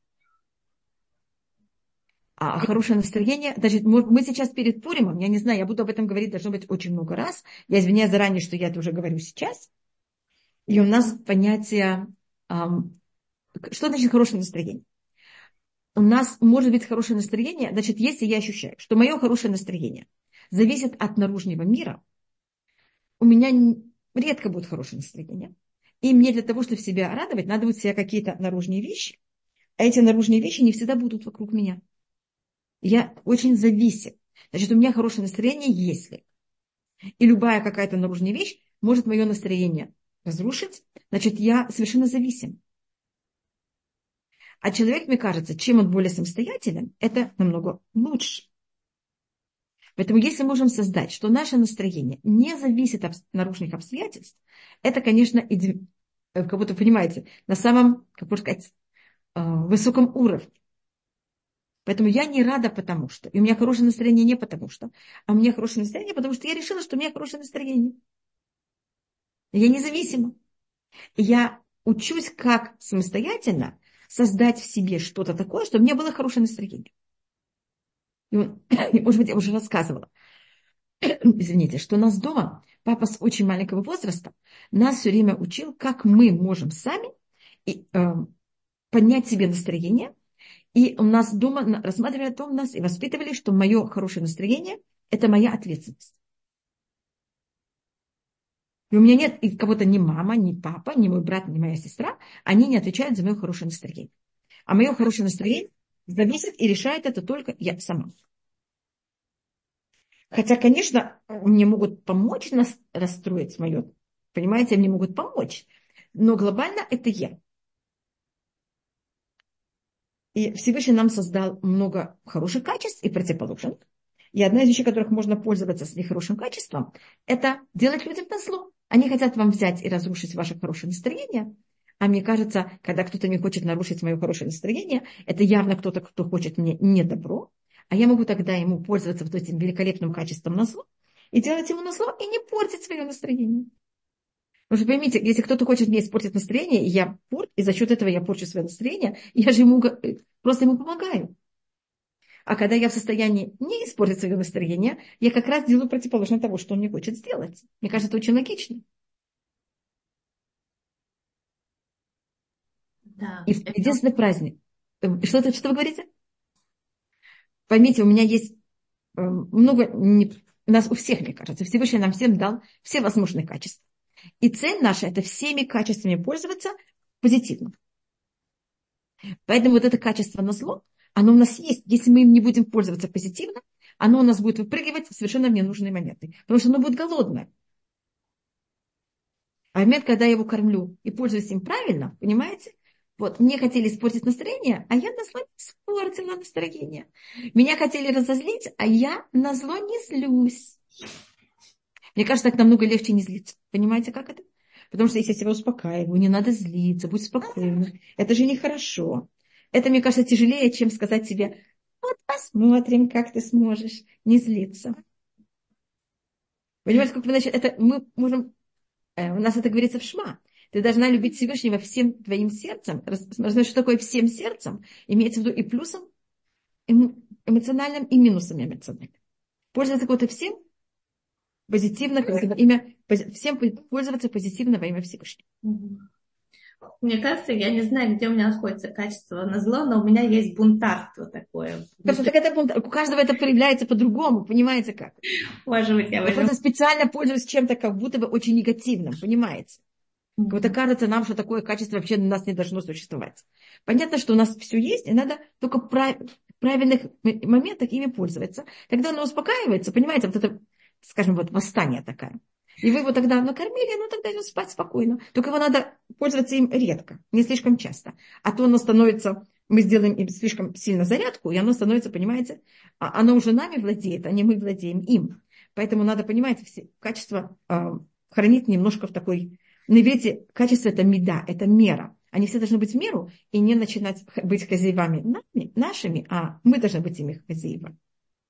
А хорошее настроение, значит, мы сейчас перед Пуримом, я не знаю, я буду об этом говорить, должно быть очень много раз. Я извиняюсь заранее, что я это уже говорю сейчас. И у нас понятие, эм, что значит хорошее настроение? У нас может быть хорошее настроение, значит, если я ощущаю, что мое хорошее настроение зависит от наружного мира, у меня редко будет хорошее настроение. И мне для того, чтобы себя радовать, надо будет себе какие-то наружные вещи, а эти наружные вещи не всегда будут вокруг меня. Я очень зависим. Значит, у меня хорошее настроение, если. И любая какая-то наружная вещь может мое настроение разрушить, значит, я совершенно зависим. А человек, мне кажется, чем он более самостоятелен, это намного лучше. Поэтому если мы можем создать, что наше настроение не зависит от наружных обстоятельств, это, конечно, как будто, понимаете, на самом, как можно сказать, высоком уровне. Поэтому я не рада, потому что. И у меня хорошее настроение не потому что. А у меня хорошее настроение, потому что я решила, что у меня хорошее настроение. Я независима. И я учусь, как самостоятельно создать в себе что-то такое, чтобы у меня было хорошее настроение. И, может быть, я уже рассказывала. Извините, что у нас дома папа с очень маленького возраста нас все время учил, как мы можем сами и, э, поднять себе настроение. И у нас дома рассматривали то у нас и воспитывали, что мое хорошее настроение – это моя ответственность. И у меня нет и кого-то ни мама, ни папа, ни мой брат, ни моя сестра, они не отвечают за мое хорошее настроение. А мое хорошее настроение зависит и решает это только я сама. Хотя, конечно, мне могут помочь нас расстроить мое, понимаете, мне могут помочь, но глобально это я. И Всевышний нам создал много хороших качеств и противоположных. И одна из вещей, которых можно пользоваться с нехорошим качеством, это делать людям назло. Они хотят вам взять и разрушить ваше хорошее настроение. А мне кажется, когда кто-то не хочет нарушить мое хорошее настроение, это явно кто-то, кто хочет мне не добро. А я могу тогда ему пользоваться вот этим великолепным качеством назло и делать ему назло и не портить свое настроение. Потому что поймите, если кто-то хочет мне испортить настроение, и я порт, и за счет этого я порчу свое настроение, я же ему просто ему помогаю. А когда я в состоянии не испортить свое настроение, я как раз делаю противоположное того, что он мне хочет сделать. Мне кажется, это очень логично. Да, И это... единственный праздник. Что, что вы говорите? Поймите, у меня есть много, у нас у всех, мне кажется, Всевышний нам всем дал все возможные качества. И цель наша – это всеми качествами пользоваться позитивно. Поэтому вот это качество на зло, оно у нас есть. Если мы им не будем пользоваться позитивно, оно у нас будет выпрыгивать совершенно в ненужные моменты. Потому что оно будет голодное. А в момент, когда я его кормлю и пользуюсь им правильно, понимаете, вот, мне хотели испортить настроение, а я на зло не испортила настроение. Меня хотели разозлить, а я на зло не злюсь. Мне кажется, так намного легче не злиться. Понимаете, как это? Потому что если я себя успокаиваю, не надо злиться, будь спокойным. Это же нехорошо. Это, мне кажется, тяжелее, чем сказать себе, вот Посмотрим, как ты сможешь не злиться. Понимаете, как вы начали? Это мы можем... э, У нас это говорится в Шма. Ты должна любить Всевышнего всем твоим сердцем. Знаешь, что такое всем сердцем? Имеется в виду и плюсом эмо- эмоциональным, и минусом эмоциональным. Пользоваться какой-то всем позитивно, во имя, пози- всем пользоваться позитивно во имя Всевышнего. Мгм. Мне кажется, я не знаю, где у меня находится качество на зло, но у меня есть бунтарство такое. Просто так это, бунт- у каждого это проявляется по-другому, понимаете как? Может быть, я Я возьму. просто специально пользуюсь чем-то как будто бы очень негативным, понимаете? Как будто кажется нам, что такое качество вообще у нас не должно существовать. Понятно, что у нас все есть, и надо только в прав- правильных м- моментах ими пользоваться. Тогда оно успокаивается, понимаете, вот это, скажем, вот восстание такое. И вы его тогда накормили, ну тогда идет спать спокойно. Только его надо пользоваться им редко, не слишком часто. А то оно становится, мы сделаем им слишком сильно зарядку, и оно становится, понимаете, а- оно уже нами владеет, а не мы владеем им. Поэтому надо, понимаете, все качество а, хранить немножко в такой... На иврите качество – это меда, это мера. Они все должны быть в меру и не начинать х- быть хозяевами нами, нашими, а мы должны быть ими хозяевами.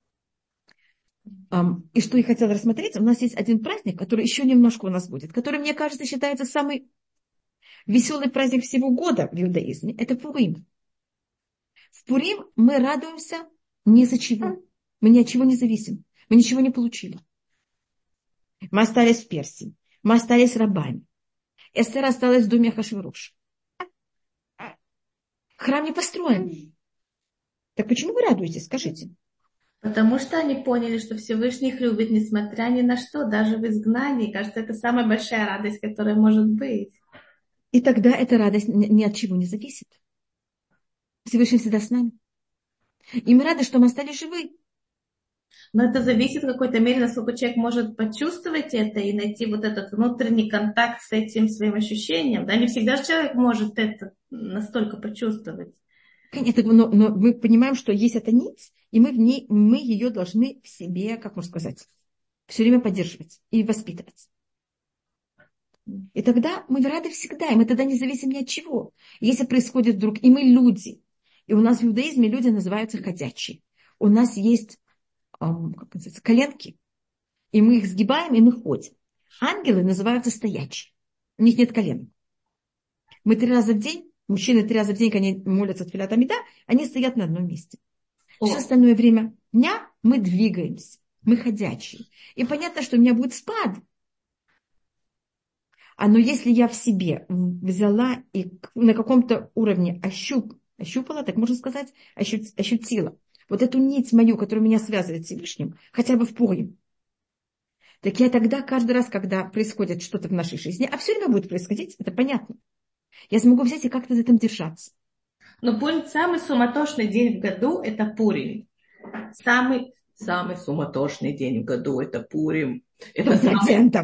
Ам, И что я хотела рассмотреть, у нас есть один праздник, который еще немножко у нас будет, который, мне кажется, считается самый веселый праздник всего года в иудаизме. Это Пурим. В Пурим мы радуемся ни за чего. Мы ни от чего не зависим. Мы ничего не получили. Мы остались в Персии. Мы остались рабами. Эстер осталась в доме Ахашвироша. Храм не построен. Так почему вы радуетесь, скажите? Потому что они поняли, что Всевышний их любит, несмотря ни на что, даже в изгнании. Кажется, это самая большая радость, которая может быть. И тогда эта радость ни ни от чего не зависит. Всевышний всегда с нами. И мы рады, что мы остались живы. Но это зависит в какой-то мере, насколько человек может почувствовать это и найти вот этот внутренний контакт с этим своим ощущением. Да, не всегда же человек может это настолько почувствовать. Конечно, но, но мы понимаем, что есть эта нить, и мы, в ней, мы ее должны в себе, как можно сказать, все время поддерживать и воспитывать. И тогда мы рады всегда, и мы тогда не зависим ни от чего. Если происходит вдруг, и мы люди, и у нас в иудаизме люди называются ходячие. У нас есть эм, как называется, коленки, и мы их сгибаем, и мы ходим. Ангелы называются стоячие. У них нет колен. Мы три раза в день, мужчины три раза в день, когда они молятся тфилат амида, они стоят на одном месте. О, Все остальное время дня мы двигаемся, мы ходячие. И понятно, что у меня будет спад. А но если я в себе взяла и на каком-то уровне ощуп, ощупала, так можно сказать, ощу, ощутила вот эту нить мою, которая меня связывает с Всевышним, хотя бы в Пурим, так я тогда каждый раз, когда происходит что-то в нашей жизни, а все время будет происходить, это понятно, я смогу взять и как-то за этим держаться. но Пурим, самый суматошный день в году – это Пурим. Самый, самый суматошный день в году – это Пурим. Это Сто самый... процентов.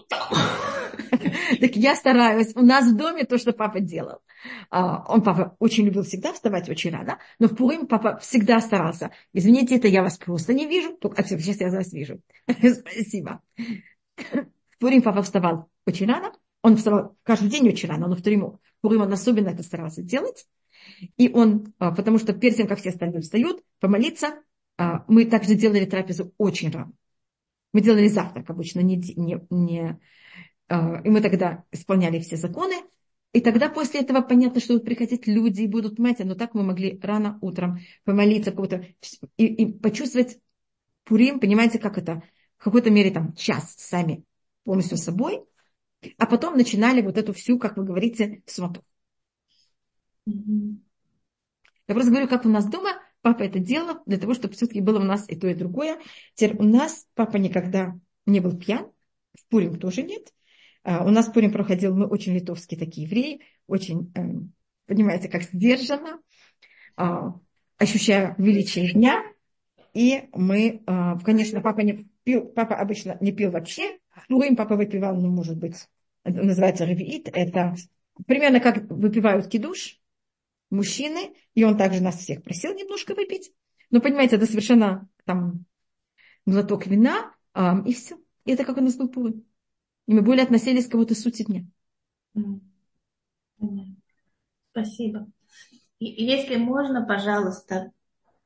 Так я стараюсь. У нас в доме то, что папа делал. А, Он, папа, очень любил всегда вставать очень рано, но в Пурим папа всегда старался. Извините, это я вас просто не вижу. Только, а, сейчас я вас вижу. Спасибо. В Пурим папа вставал очень рано. Он вставал каждый день очень рано, но в Пурим, Пурим он особенно это старался делать. И он, а, потому что перед тем, как все остальные встают, помолиться, а, мы также делали трапезу очень рано. Мы делали завтрак обычно, не, не, не и мы тогда исполняли все законы. И тогда после этого понятно, что будут приходить люди и будут, понимаете, но так мы могли рано утром помолиться какого-то, и, и почувствовать Пурим, понимаете, как это, в какой-то мере там час сами полностью с собой, а потом начинали вот эту всю, как вы говорите, суматоху. Мгм. Я просто говорю, как у нас дома, папа это делал для того, чтобы все-таки было у нас и то, и другое. Теперь у нас папа никогда не был пьян, в Пурим тоже нет. А, У нас Пурим проходил, мы очень литовские такие евреи, очень, эм, понимаете, как сдержанно, а, ощущая величие дня. И мы, а, конечно, папа не пил, папа обычно не пил вообще. В Пурим папа выпивал, ну, может быть, это называется ревиит, это примерно как выпивают кидуш мужчины, и он также нас всех просил немножко выпить. Но, понимаете, это совершенно там глоток вина, а, и все. И это как у нас был Пурим. И мы более относились к кого-то сути дня. Мгм. Понятно. Спасибо. И и если можно, пожалуйста,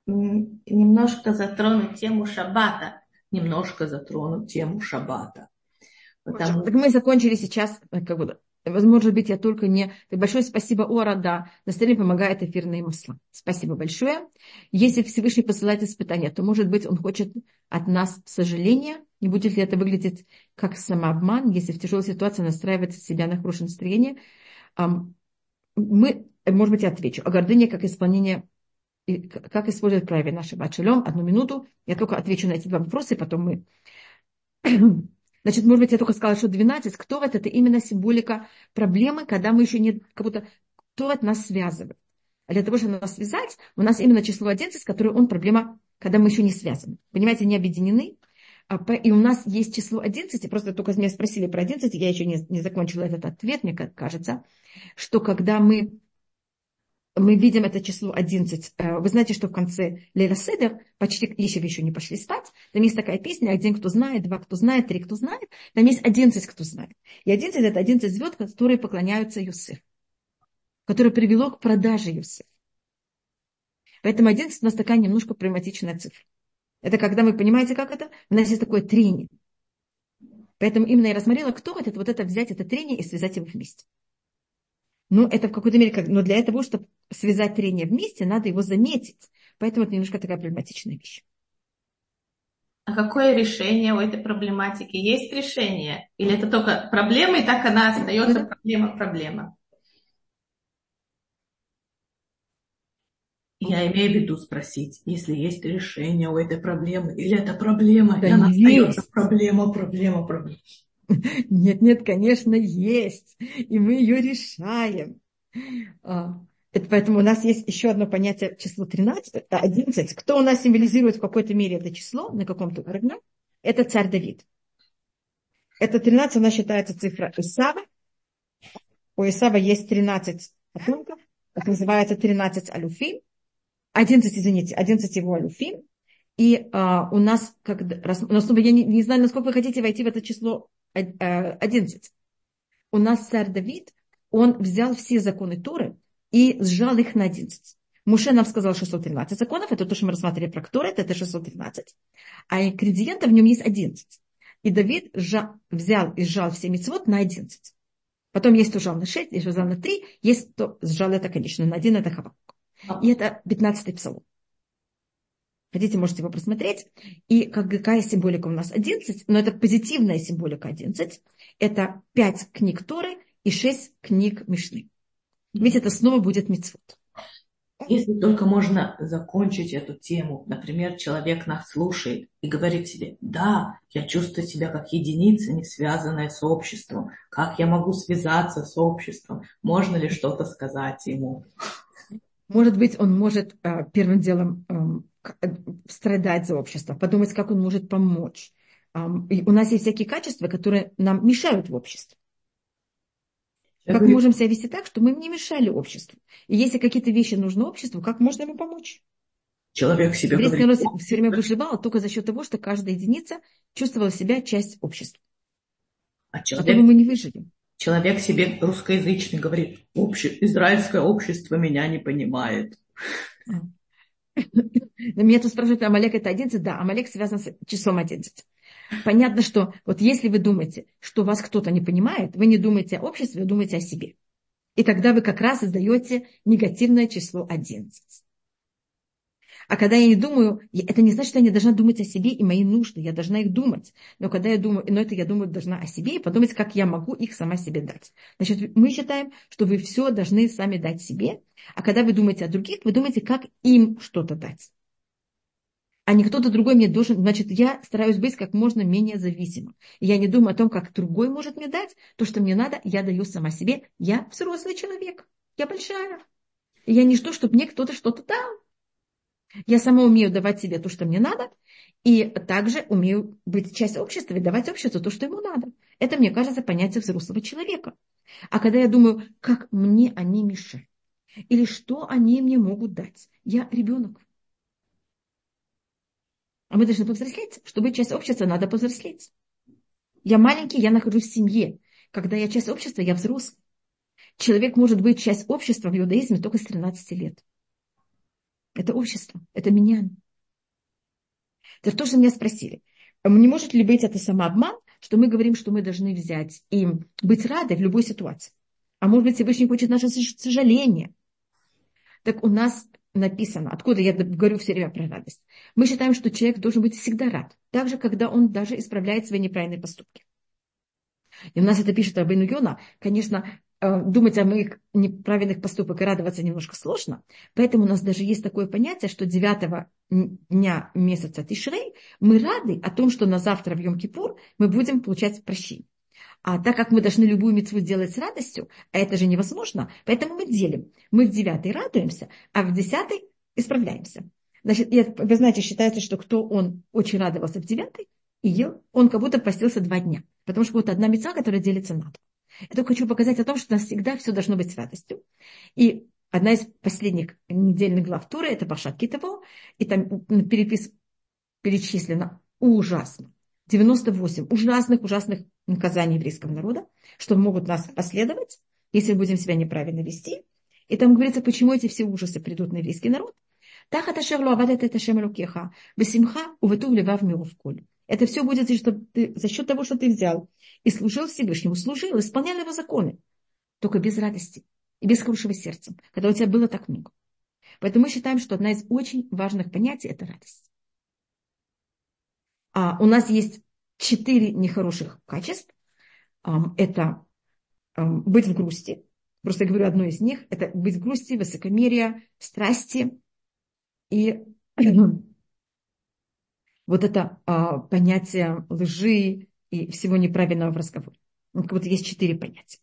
м, немножко затронуть тему шаббата. Немножко затронуть тему шаббата. Хорошо. Потому Так мы закончили сейчас, э, как бы, возможно быть, я только не... Так большое спасибо, Ора, да, на столе помогает эфирные масла. Спасибо большое. Если Всевышний посылает испытания, то, может быть, он хочет от нас сожаления. Не будет ли это выглядеть как самообман, если в тяжелой ситуации настраивать себя на хорошее настроение? Ам, Мы, э, может быть, я отвечу. О гордыне как исполнение, и к- как использовать правильно Шаббат шалом. Одну минуту. Я только отвечу на эти два вопроса, и потом мы Значит, может быть, я только сказала, что двенадцать, ктовет, это именно символика проблемы, когда мы еще не, как будто ктовет нас связывает. А для того, чтобы нас связать, у нас именно число одиннадцать, которое он проблема, когда мы еще не связаны. Понимаете, не объединены. А по- И у нас есть число одиннадцать, просто только меня спросили про одиннадцать, я еще не, не закончила этот ответ, мне кажется, что когда мы мы видим это число одиннадцать. Вы знаете, что в конце Лейла Седер, почти, если вы еще не пошли спать, там есть такая песня: один, кто знает, два, кто знает, три, кто знает. Там есть одиннадцать, кто знает. И одиннадцать это одиннадцать звезд, которые поклоняются Юсеф, которое привело к продаже Юсеф. Поэтому одиннадцать у нас такая немножко проблематичная цифра. Это когда вы понимаете, как это? У нас есть такое трение. Поэтому именно я рассмотрела, кто хочет вот это взять, это трение и связать его вместе. Ну, это в какой-то мере, как, но для того, чтобы связать трение вместе, надо его заметить. Поэтому это немножко такая проблематичная вещь. а какое решение у этой проблематики? Есть решение? Или это только проблема, и так она остается Да-да. проблема-проблема? Я имею в виду спросить, если есть решение у этой проблемы, или это проблема, Да и она остается есть. проблема, проблема, проблема. Нет, нет, конечно, есть. И мы ее решаем. А, это поэтому у нас есть еще одно понятие число тринадцать, это одиннадцать. Кто у нас символизирует в какой-то мере это число, на каком-то уровне? Это царь Давид. Это тринадцать, у нас считается цифра Исава. У Исава есть тринадцать потомков. Это называется тринадцать алюфим. одиннадцать, извините, одиннадцать его алюфим. И а, у нас, когда, раз, у нас, я не, не знаю, насколько вы хотите войти в это число одиннадцать. У нас царь Давид, он взял все законы Торы и сжал их на одиннадцать. Муше нам сказал шестьсот тринадцать законов, это то, что мы рассматривали про Торы, это шестьсот тринадцать. А ингредиентов в нем есть одиннадцать. И Давид сжал, взял и сжал все мицвот на одиннадцать. Потом есть, кто сжал на шесть, есть, кто сжал на три, есть, кто сжал это, конечно, на один, это Хавакук. И это пятнадцатый псалом. Хотите, можете его просмотреть. И какая символика у нас одиннадцать, но это позитивная символика одиннадцать. Это пять книг Торы и шесть книг Мишны. Ведь это снова будет мицвот. Если только можно закончить эту тему. Например, человек нас слушает и говорит себе: да, я чувствую себя как единица, не связанная с обществом. Как я могу связаться с обществом? Можно ли что-то сказать ему? Может быть, он может э, первым делом э, страдать за общество, подумать, как он может помочь. Э, и у нас есть всякие качества, которые нам мешают в обществе. Я Как мы говорю, можем себя вести так, чтобы мы не мешали обществу? И если какие-то вещи нужны обществу, как можно ему помочь? человек себе Еврейский говорит: народ все время выживал только за счет того, что каждая единица чувствовала себя часть общества. а А то бы человек, мы не выжили. человек себе русскоязычный говорит: Обще... израильское общество меня не понимает. Меня тут спрашивают, Амалек это одиннадцать? Да, Амалек связан с числом одиннадцать. Понятно, что вот если вы думаете, что вас кто-то не понимает, вы не думаете о обществе, вы думаете о себе. И тогда вы как раз создаете негативное число одиннадцать. А когда я не думаю, это не значит, что я не должна думать о себе и мои нужды, я должна их думать. Но когда я думаю, но это я думаю должна о себе и подумать, как я могу их сама себе дать. Значит, мы считаем, что вы все должны сами дать себе, а когда вы думаете о других, вы думаете, как им что-то дать. А не кто-то другой мне должен, значит, я стараюсь быть как можно менее зависимым. Я не думаю о том, как другой может мне дать то, что мне надо, я даю сама себе. Я взрослый человек, я большая. И я не жду, чтобы мне кто-то что-то дал. Я сама умею давать себе то, что мне надо, и также умею быть частью общества и давать обществу то, что ему надо. Это, мне кажется, понятие взрослого человека. А когда я думаю, как мне они мешают, или что они мне могут дать, я ребенок. А мы должны повзрослеть. Чтобы быть частью общества, надо повзрослеть. Я маленький, я нахожусь в семье. Когда я часть общества, я взрослый. Человек может быть часть общества в иудаизме только с тринадцати лет. Это общество, это меня. Это то, что меня спросили. Не может ли быть это самообман, что мы говорим, что мы должны взять и быть рады в любой ситуации? А может быть, Всевышний хочет наше сожаление. Так у нас написано, откуда я говорю все время про радость. Мы считаем, что человек должен быть всегда рад. Также, когда он даже исправляет свои неправильные поступки. И у нас это пишет Рабейну Йона. Конечно, думать о моих неправильных поступках и радоваться немножко сложно. Поэтому у нас даже есть такое понятие, что девятого дня месяца Тишрей мы рады о том, что на завтра в Йом-Кипур мы будем получать прощение. А так как мы должны любую мицву делать с радостью, а это же невозможно, поэтому мы делим. Мы в девятый радуемся, а в десятый исправляемся. Значит, вы знаете, считается, что кто он очень радовался в девятый и ел, он как будто постился два дня. Потому что вот одна мицва, которая делится на два. Я только хочу показать о том, что у нас всегда все должно быть с радостью. И одна из последних недельных глав Торы, это Паршат Ки-Таво, и там перепис перечислено ужасно. девяносто восемь ужасных-ужасных наказаний еврейского народа, что могут нас последовать, если мы будем себя неправильно вести. И там говорится, почему эти все ужасы придут на еврейский народ. Это все будет за счет, за счет того, что ты взял и служил Всевышнему, служил, исполнял его законы, только без радости и без хорошего сердца, когда у тебя было так много. Поэтому мы считаем, что одна из очень важных понятий – это радость. А у нас есть четыре нехороших качеств. Это быть в грусти. Просто я говорю одно из них. Это быть в грусти, высокомерие, страсти и вот это понятие лжи и всего неправильного в разговоре. Вот как будто есть четыре понятия.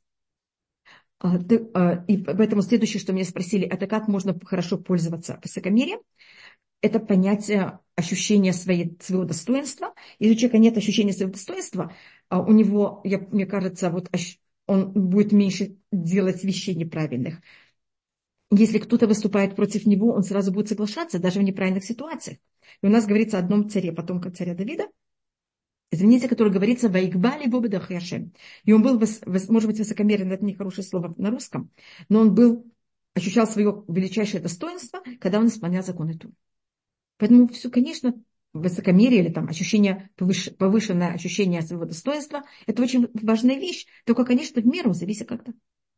И поэтому следующее, что меня спросили, это как можно хорошо пользоваться высокомерием. Это понятие ощущения своей, своего достоинства. Если у человека нет ощущения своего достоинства, у него, я, мне кажется, вот он будет меньше делать вещей неправильных. Если кто-то выступает против него, он сразу будет соглашаться, даже в неправильных ситуациях. И у нас говорится о одном царе, потомка царя Давида, извините, который говорится «Ваикбали бобедах яшем». И он был, может быть, высокомерен, это нехорошее слово на русском, но он был, ощущал свое величайшее достоинство, когда он исполнял законы Торы. Поэтому все, конечно, высокомерие или там ощущение, повыш, повышенное ощущение своего достоинства, это очень важная вещь. Только, конечно, в меру, зависит как-то.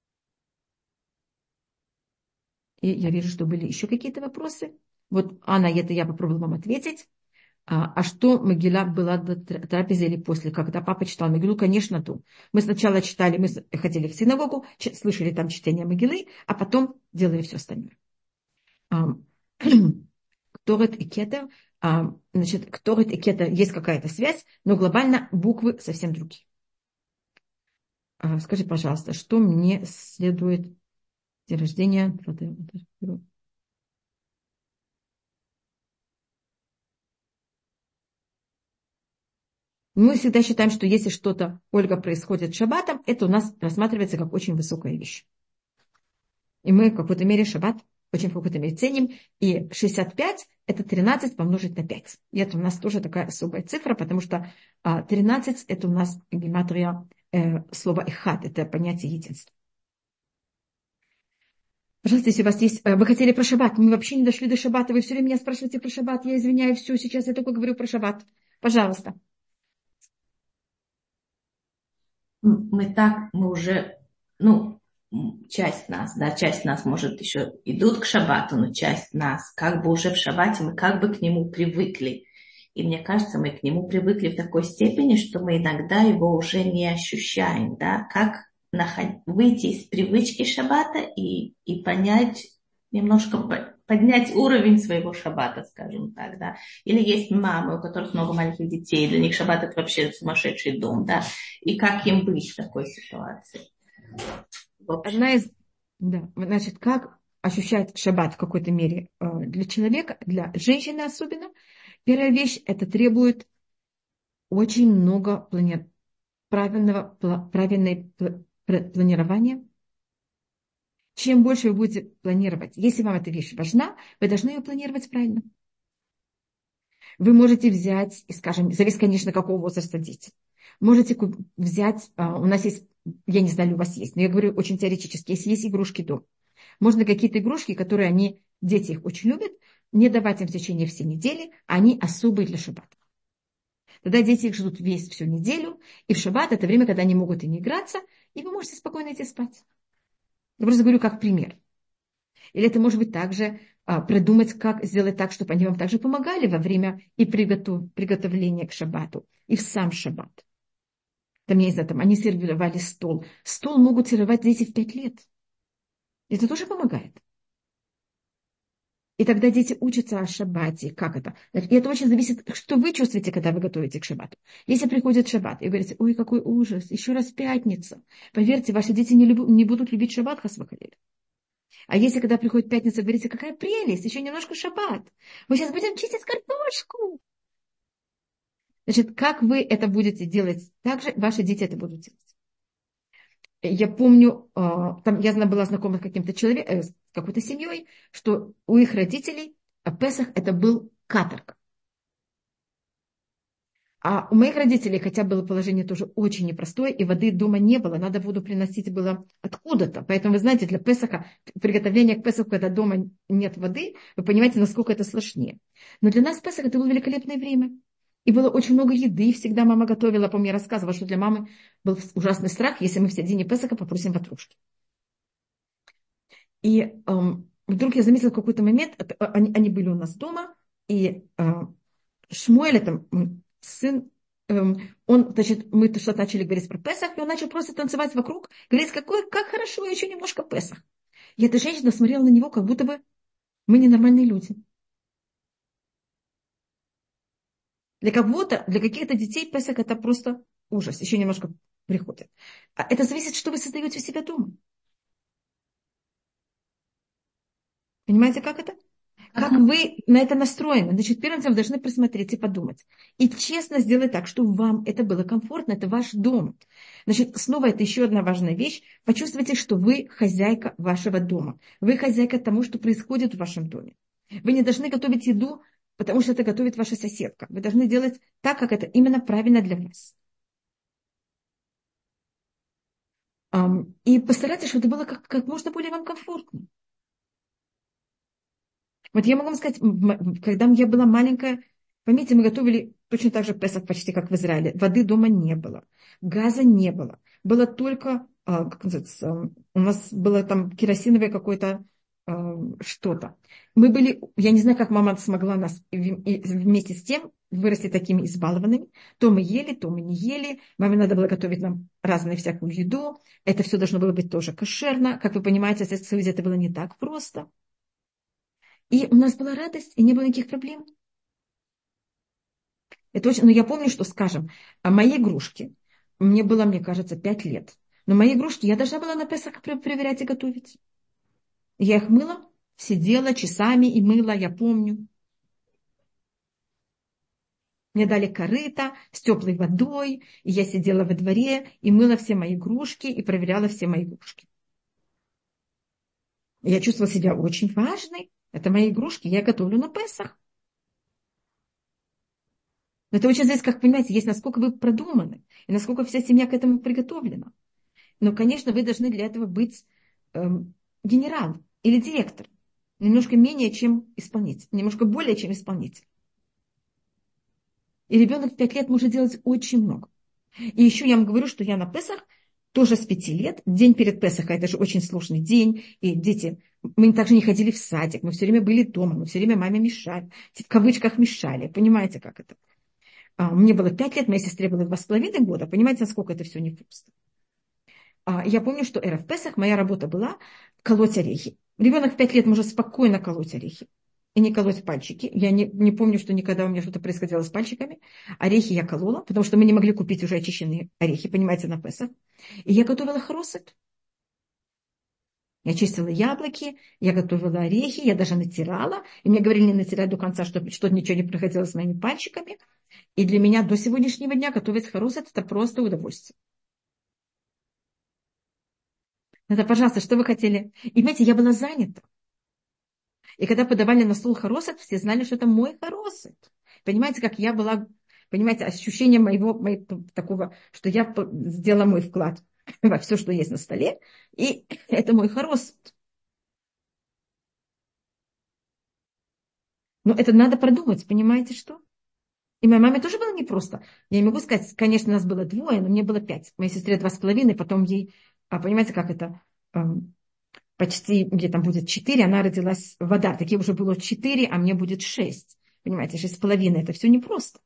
И я вижу, что были еще какие-то вопросы. Вот, Анна, это я попробовала вам ответить. А, а что Мегила была до трапезы или после? Когда папа читал Мегилу, конечно, то. Мы сначала читали, мы ходили в синагогу, слышали там чтение Мегилы, а потом делали все остальное. Кторет и кетер, значит, кторет и кетер есть какая-то связь, но глобально буквы совсем другие. Скажи, пожалуйста, что мне следует день рождения? Мы всегда считаем, что если что-то, Ольга, происходит шаббатом, это у нас рассматривается как очень высокая вещь. И мы в какой-то мере шаббат очень в какой-то мере ценим. И шестьдесят пять – это тринадцать помножить на пять. И это у нас тоже такая особая цифра, потому что тринадцать – это у нас гематрия э, слова «эхад», это понятие единства. Пожалуйста, если у вас есть... Вы хотели про шаббат, мы вообще не дошли до шаббата, вы все время меня спрашиваете про шаббат, я извиняюсь, все, сейчас я только говорю про шаббат. Пожалуйста. Мы так, мы уже, ну, часть нас, да, часть нас, может, еще идут к шаббату, но часть нас как бы уже в шаббате, мы как бы к нему привыкли. И мне кажется, мы к нему привыкли в такой степени, что мы иногда его уже не ощущаем, да, как выйти из привычки шаббата и, и понять, немножко поднять уровень своего шаббата, скажем так, да. Или есть мамы, у которых много маленьких детей, для них шаббат это вообще сумасшедший дом, да. И как им быть в такой ситуации? Одна из, да, значит, как ощущать шаббат в какой-то мере для человека, для женщины особенно. Первая вещь, это требует очень много плани... правильного, правильной планирования. Чем больше вы будете планировать, если вам эта вещь важна, вы должны ее планировать правильно. Вы можете взять, и, скажем, зависит, конечно, какого возраста дети. Можете взять, у нас есть, я не знаю, у вас есть, но я говорю очень теоретически, если есть игрушки дома, можно какие-то игрушки, которые они, дети их очень любят, не давать им в течение всей недели, а они особые для шаббата. Тогда дети их ждут весь всю неделю, и в шаббат это время, когда они могут и не играться, и вы можете спокойно идти спать. Я просто говорю как пример. Или это может быть также а, придумать, как сделать так, чтобы они вам также помогали во время и приготов... приготовления к шаббату, и в сам шаббат. Там, я не знаю, там они сервировали стол. Стол могут сервировать дети в пять лет. Это тоже помогает. И тогда дети учатся о шаббате. Как это? И это очень зависит, что вы чувствуете, когда вы готовите к шаббату. Если приходит шаббат и говорите, ой, какой ужас, еще раз пятница. Поверьте, ваши дети не, люб... не будут любить шаббат, хасвахалель. А если когда приходит пятница, говорите, какая прелесть, еще немножко шаббат. Мы сейчас будем чистить картошку. Значит, как вы это будете делать, так же ваши дети это будут делать. Я помню, там я была знакома с каким-то человеком, с какой-то семьей, что у их родителей Песах это был каторг. А у моих родителей, хотя было положение тоже очень непростое, и воды дома не было, надо воду приносить было откуда-то. Поэтому, вы знаете, для Песаха, приготовления к Песаху, когда дома нет воды, вы понимаете, насколько это сложнее. Но для нас Песах это было великолепное время. И было очень много еды, всегда мама готовила. Помню, я рассказывала, что для мамы был ужасный страх, если мы в середине Песаха попросим ватрушки. И эм, вдруг я заметила в какой-то момент, это, они, они были у нас дома, и э, Шмуэль, это сын, эм, он, значит, мы что-то начали говорить про Песах, и он начал просто танцевать вокруг, говорить, какой, как хорошо, еще немножко Песах. И эта женщина смотрела на него, как будто бы мы ненормальные люди. Для кого-то, для каких-то детей Песах это просто ужас, еще немножко приходит. А это зависит, что вы создаете у себя дома. Понимаете, как это? Как вы на это настроены? Значит, первым делом должны присмотреться и подумать. И честно сделать так, чтобы вам это было комфортно, это ваш дом. Значит, снова это еще одна важная вещь. Почувствуйте, что вы хозяйка вашего дома. Вы хозяйка тому, что происходит в вашем доме. Вы не должны готовить еду, потому что это готовит ваша соседка. Вы должны делать так, как это именно правильно для вас. И постарайтесь, чтобы это было как, как можно более вам комфортно. Вот я могу вам сказать, когда я была маленькая, помните, мы готовили точно так же Песах почти как в Израиле. Воды дома не было, газа не было. Было только, как называется, у нас было там керосиновое какое-то что-то. Мы были, я не знаю, как мама смогла нас вместе с тем вырасти такими избалованными. То мы ели, то мы не ели. Маме надо было готовить нам разную всякую еду. Это все должно было быть тоже кошерно. Как вы понимаете, в Советском Союзе это было не так просто. И у нас была радость, и не было никаких проблем. Это очень... Но я помню, что, скажем, мои игрушки, мне было, мне кажется, пять лет. Но мои игрушки я должна была на Песах проверять и готовить. Я их мыла, сидела часами и мыла, я помню. Мне дали корыто с теплой водой, и я сидела во дворе и мыла все мои игрушки и проверяла все мои игрушки. Я чувствовала себя очень важной. Это мои игрушки, я готовлю на Песах. Но это очень зависит, как понимаете, есть насколько вы продуманы, и насколько вся семья к этому приготовлена. Но, конечно, вы должны для этого быть эм, генерал или директор. Немножко менее, чем исполнитель. Немножко более, чем исполнитель. И ребенок в пять лет может делать очень много. И еще я вам говорю, что я на Песах тоже с пяти лет. День перед Песахом, это же очень сложный день. И дети, мы также не ходили в садик. Мы все время были дома. Мы все время маме мешали. В кавычках мешали. Понимаете, как это? Мне было пять лет, моей сестре было два с половиной года. Понимаете, насколько это все непросто. Я помню, что эра в Песах, моя работа была колоть орехи. Ребенок в пять лет может спокойно колоть орехи. И не колоть пальчики. Я не, не помню, что никогда у меня что-то происходило с пальчиками. Орехи я колола, потому что мы не могли купить уже очищенные орехи, понимаете, на Песах. И я готовила харосет. Я чистила яблоки, я готовила орехи, я даже натирала. И мне говорили не натирать до конца, чтобы что-то ничего не проходило с моими пальчиками. И для меня до сегодняшнего дня готовить харосет – это просто удовольствие. Это, пожалуйста, что вы хотели? И, понимаете, я была занята. И когда подавали на стол харосет, все знали, что это мой харосет. Понимаете, как я была, понимаете, ощущение моего, моего такого, что я сделала мой вклад во все, что есть на столе, и это мой харосет. Но это надо продумать, понимаете, что? И моей маме тоже было непросто. Я не могу сказать, конечно, нас было двое, но мне было пять. Моей сестре два с половиной, потом ей, а, понимаете, как это, эм, почти, где там будет четыре, она родилась в Адар. Такие уже было четыре, а мне будет шесть. Понимаете, шесть с половиной, это все непросто.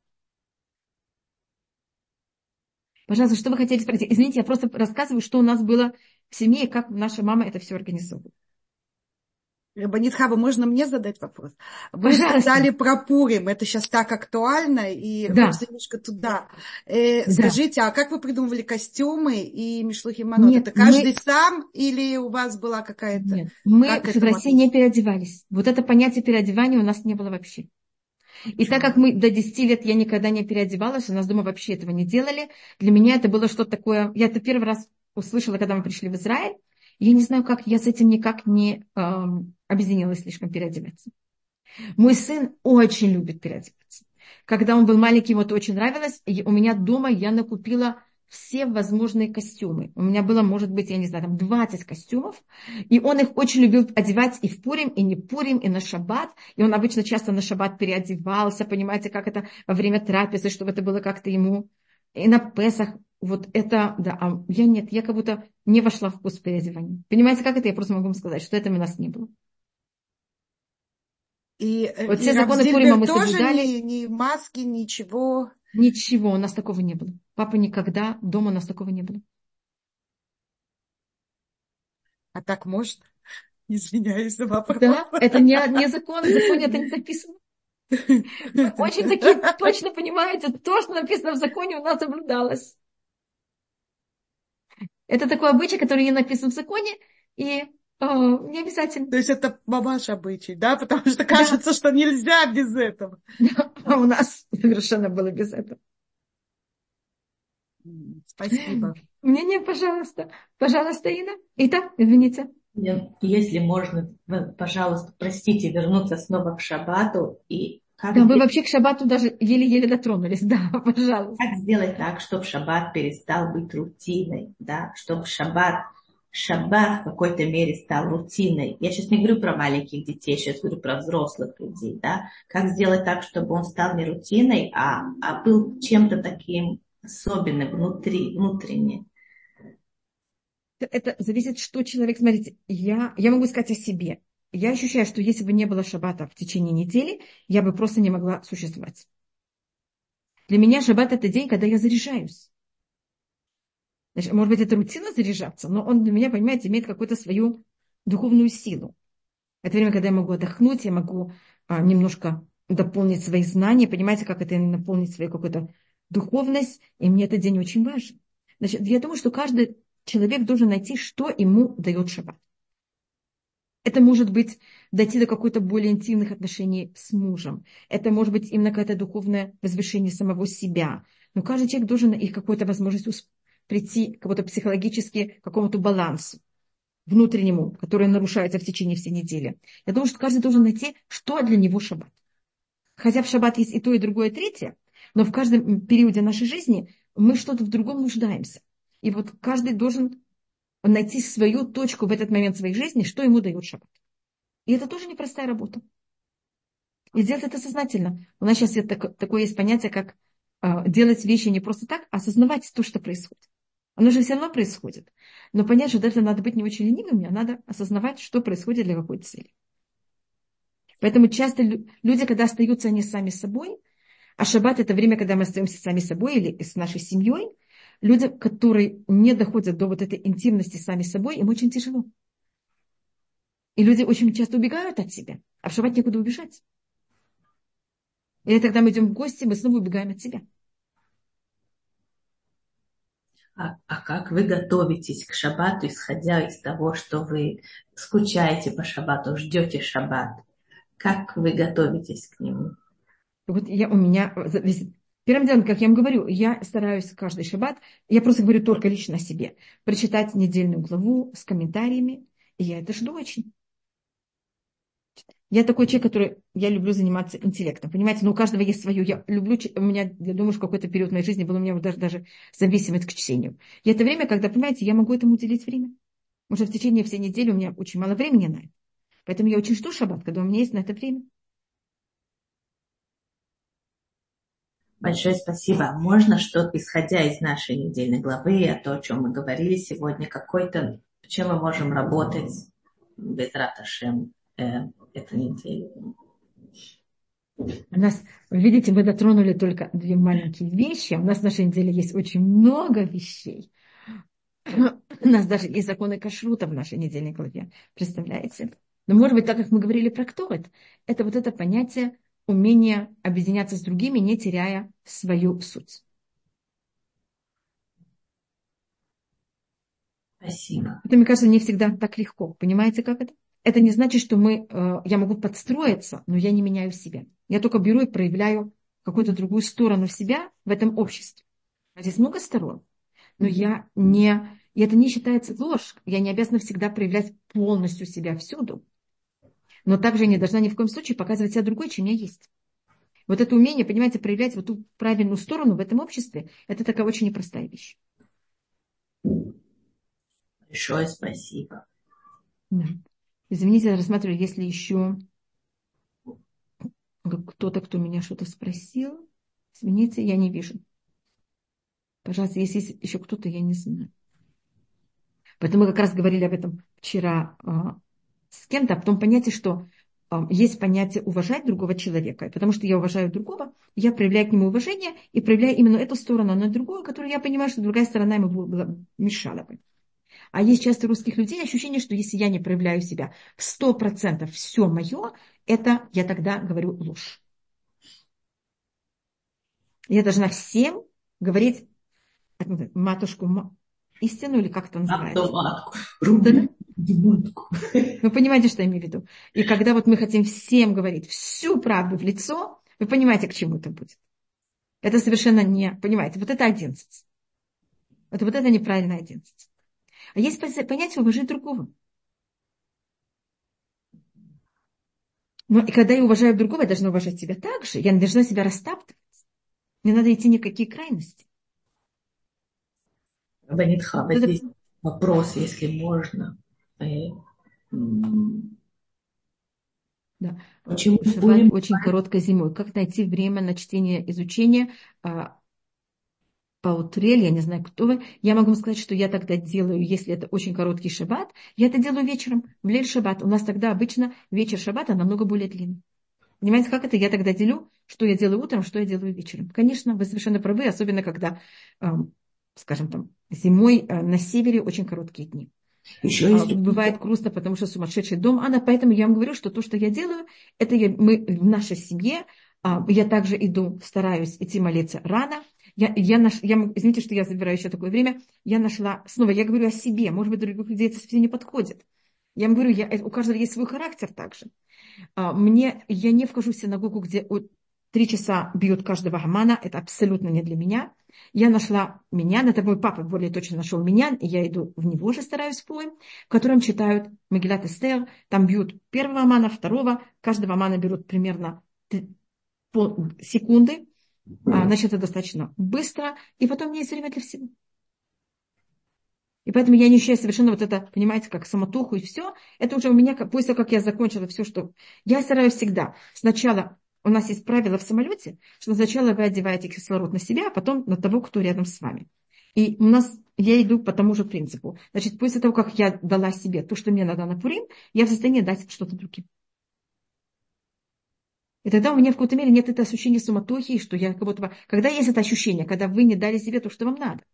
Пожалуйста, что вы хотели спросить? Извините, я просто рассказываю, что у нас было в семье, и как наша мама это все организовывала. Рабанит Хава, можно мне задать вопрос? Вы же Пожалуйста. сказали про Пурим, это сейчас так актуально, и Да. хочется немножко туда. Э, Да. Скажите, а как вы придумывали костюмы и мишлухи манот? Нет, Это каждый мы... сам или у вас была какая-то... Нет, мы Как в России не переодевались. Вот это понятие переодевания у нас не было вообще. И так как мы до десяти лет я никогда не переодевалась, у нас дома вообще этого не делали, для меня это было что-то такое... Я это первый раз услышала, когда мы пришли в Израиль. Я не знаю, как я с этим никак не эм, объединилась слишком переодеваться. Мой сын очень любит переодеваться. Когда он был маленький, ему это очень нравилось. И у меня дома я накупила все возможные костюмы. У меня было, может быть, я не знаю, там двадцать костюмов. И он их очень любил одевать и в Пурим, и не Пурим, и на шаббат. И он обычно часто на шаббат переодевался, понимаете, как это во время трапезы, чтобы это было как-то ему. И на Песах. Вот это, да, а я нет, я как будто не вошла в вкус переодевания. Понимаете, как это? Я просто могу вам сказать, что этого у нас не было. И, Вот и все Рав законы Пурима Зильбер мы тоже соблюдали. ни, ни маски, ничего? Ничего, у нас такого не было. Папа никогда, дома у нас такого не было. А так можно? Извиняюсь за вопрос. Да, это не, не закон, в законе это не написано. Вы очень такие точно понимаете, то, что написано в законе, у нас соблюдалось. Это такой обычай, который не написан в законе, и о, не обязательно. То есть это мамаш обычай, да? Потому что Да. кажется, что нельзя без этого. А у нас совершенно было без этого. Спасибо. Мнение, пожалуйста. Пожалуйста, Инна. Итак, извините. Если можно, пожалуйста, простите, вернуться снова к шаббату. И как да, сделать... вы вообще к шаббату даже еле-еле дотронулись. Да, пожалуйста. Как сделать так, чтобы шаббат перестал быть рутиной, да? Чтобы шаббат, шаббат в какой-то мере стал рутиной. Я сейчас не говорю про маленьких детей, сейчас говорю про взрослых людей, да? Как сделать так, чтобы он стал не рутиной, а, а был чем-то таким особенным внутри, внутренне. Это зависит, что человек... Смотрите, я, я могу сказать о себе. Я ощущаю, что если бы не было шаббата в течение недели, я бы просто не могла существовать. Для меня шаббат – это день, когда я заряжаюсь. Значит, может быть, это рутина заряжаться, но он для меня, понимаете, имеет какую-то свою духовную силу. Это время, когда я могу отдохнуть, я могу а, немножко дополнить свои знания, понимаете, как это наполнить свою какую-то духовность, и мне этот день очень важен. Значит, я думаю, что каждый человек должен найти, что ему дает шаббат. Это может быть дойти до какой-то более интимных отношений с мужем. Это может быть именно какое-то духовное возвышение самого себя. Но каждый человек должен и какую-то возможность прийти к какому-то психологически какому-то балансу внутреннему, который нарушается в течение всей недели. Я думаю, что каждый должен найти, что для него шаббат. Хотя в шаббат есть и то, и другое, и третье, но в каждом периоде нашей жизни мы что-то в другом нуждаемся. И вот каждый должен найти свою точку в этот момент своей жизни, что ему дает шаббат. И это тоже непростая работа. И сделать это сознательно. У нас сейчас такое есть понятие, как э, делать вещи не просто так, а осознавать то, что происходит. Оно же все равно происходит. Но понять, что для этого надо быть не очень ленивыми, а надо осознавать, что происходит для какой цели. Поэтому часто люди, когда остаются они сами собой, а шаббат – это время, когда мы остаемся сами собой или с нашей семьей, люди, которые не доходят до вот этой интимности сами собой, им очень тяжело. И люди очень часто убегают от себя, а в шаббат некуда убежать. Или тогда мы идем в гости, мы снова убегаем от себя. А, а как вы готовитесь к шаббату, исходя из того, что вы скучаете по шаббату, ждете шаббат? Как вы готовитесь к нему? Вот я, у меня... Первым делом, как я вам говорю, я стараюсь каждый шаббат, я просто говорю только лично о себе, прочитать недельную главу с комментариями, и я это жду очень. Я такой человек, который, я люблю заниматься интеллектом, понимаете, но у каждого есть свое. Я люблю, у меня, я думаю, что какой-то период моей жизни был у меня даже, даже зависимость к чтению. И это время, когда, понимаете, я могу этому уделить время. Может, в течение всей недели у меня очень мало времени на это. Поэтому я очень жду шаббат, когда у меня есть на это время. Большое спасибо. Можно что-то, исходя из нашей недельной главы, о том, о чем мы говорили сегодня, какой-то, чем мы можем работать без раташем э, эту неделю? У нас, вы видите, мы дотронули только две маленькие вещи. У нас в нашей неделе есть очень много вещей. У нас даже есть законы кашрута в нашей недельной главе. Представляете? Но, может быть, так как мы говорили про ктовет, это вот это понятие умения объединяться с другими, не теряя свою суть. Спасибо. Это, мне кажется, не всегда так легко. Понимаете, как это? Это не значит, что мы, э, я могу подстроиться, но я не меняю себя. Я только беру и проявляю какую-то другую сторону себя в этом обществе. Здесь много сторон, но я не... И это не считается ложь. Я не обязана всегда проявлять полностью себя всюду. Но также я не должна ни в коем случае показывать себя другой, чем я есть. Вот это умение, понимаете, проявлять вот ту правильную сторону в этом обществе, это такая очень непростая вещь. Большое спасибо. Да. Извините, я рассматриваю, если еще кто-то, кто меня что-то спросил. Извините, я не вижу. Пожалуйста, если есть еще кто-то, я не знаю. Поэтому мы как раз говорили об этом вчера а, с кем-то, о том понятии, что а, есть понятие уважать другого человека. И потому что я уважаю другого, я проявляю к нему уважение и проявляю именно эту сторону, а не другую, которую я понимаю, что другая сторона ему была, мешала бы. А есть часто у русских людей ощущение, что если я не проявляю себя в сто процентов все мое, это я тогда говорю ложь. Я должна всем говорить матушку истину или как это называется? Автоматку. Да-да. Матку. Вы понимаете, что я имею в виду? И когда вот мы хотим всем говорить всю правду в лицо, вы понимаете, к чему это будет. Это совершенно не... Понимаете, вот это одиннадцать. Это вот это неправильно одиннадцать. А есть понятие уважать другого. Но и когда я уважаю другого, я должна уважать себя так же. Я не должна себя растаптывать. Не надо идти ни в какие крайности. Банитха, вот здесь вопрос, если можно. Да. Почему Шаббат очень коротко зимой. Как найти время на чтение, изучение? Паутрель, я не знаю, кто вы. Я могу вам сказать, что я тогда делаю, если это очень короткий шаббат, я это делаю вечером, в лель шаббат. У нас тогда обычно вечер шаббата намного более длинный. Понимаете, как это? Я тогда делю, что я делаю утром, что я делаю вечером. Конечно, вы совершенно правы, особенно когда, скажем там, зимой на севере очень короткие дни. Еще есть... Бывает грустно, потому что сумасшедший дом. Анна, поэтому я вам говорю, что то, что я делаю, это я, мы в нашей семье. Я также иду, стараюсь идти молиться рано. Я, я, наш, я, извините, что я забираю еще такое время. Я нашла, снова я говорю о себе. Может быть, других людей это совсем не подходит. Я вам говорю, я, у каждого есть свой характер также. Мне, я не вхожу в синагогу, где три часа бьют каждого гамана. Это абсолютно не для меня. Я нашла меня, это мой папа более точно нашел меня, и я иду в него же стараюсь в поем, в котором читают Мегилат Эстер. Там бьют первого амана, второго. Каждого амана берут примерно секунды. Значит, это достаточно быстро. И потом у меня есть время для всего. И поэтому я не ощущаю совершенно вот это, понимаете, как самотуху и все. Это уже у меня, после того, как я закончила все, что... Я стараюсь всегда. Сначала у нас есть правило в самолете, что сначала вы одеваете кислород на себя, а потом на того, кто рядом с вами. И у нас, я иду по тому же принципу. Значит, после того, как я дала себе то, что мне надо на Пурим, я в состоянии дать что-то другим. И тогда у меня в какой-то мере нет этого ощущения суматохи, что я как будто... Когда есть это ощущение, когда вы не дали себе то, что вам надо.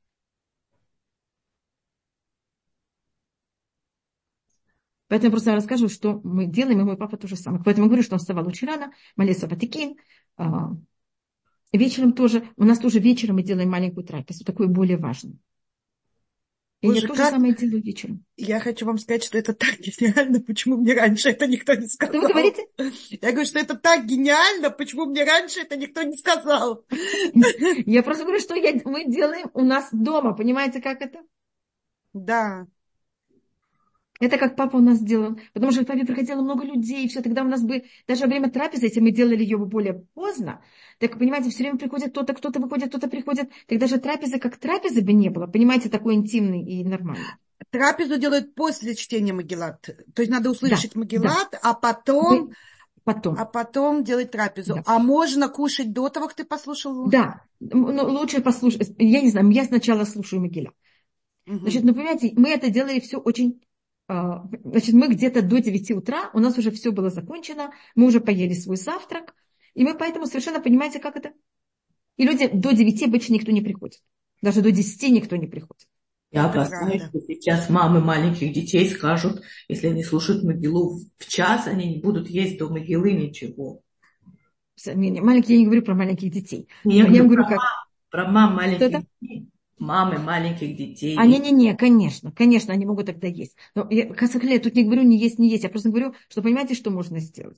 Поэтому я просто расскажу, что мы делаем, и мой папа то же самое. Поэтому я говорю, что он вставал очень рано, молился ватикин. Вечером тоже, у нас тоже вечером мы делаем маленькую трапезу, такую более важную. И Боже, я тоже как... самое делаю вечером. Я хочу вам сказать, что это так гениально, почему мне раньше это никто не сказал. Что вы говорите? Я говорю, что это так гениально, почему мне раньше это никто не сказал. Я просто говорю, что я, мы делаем у нас дома, понимаете, как это? Да. Это как папа у нас делал, потому что к папе приходило много людей, и все, тогда у нас бы, даже во время трапезы, если мы делали ее более поздно, так, понимаете, все время приходит кто-то, кто-то выходит, кто-то приходит, тогда же трапезы как трапезы бы не было, понимаете, такой интимный и нормальный. Трапезу делают после чтения Мегилат, то есть надо услышать да, Мегилат, да. а потом... Мы... потом. А потом делать трапезу. Да. А можно кушать до того, как ты послушал? Да, ну, лучше послушать. Я не знаю, я сначала слушаю Мегилла. Угу. Значит, ну, понимаете, мы это делали все очень... Значит, мы где-то до девяти утра, у нас уже все было закончено, мы уже поели свой завтрак, и мы поэтому совершенно понимаете, как это. И люди до девяти обычно никто не приходит. Даже до десяти никто не приходит. Я Это опасаюсь, правда. что сейчас мамы маленьких детей скажут, если они слушают Могилу в час, они не будут есть до Могилы ничего. Маленькие, я не говорю про маленьких детей. Я, я говорю, говорю, про, как... мам, про мам маленьких Что-то? детей. Мамы маленьких детей. А, не-не-не, конечно, конечно, они могут тогда есть. Но я, я тут не говорю не есть, не есть. Я просто говорю, что понимаете, что можно сделать.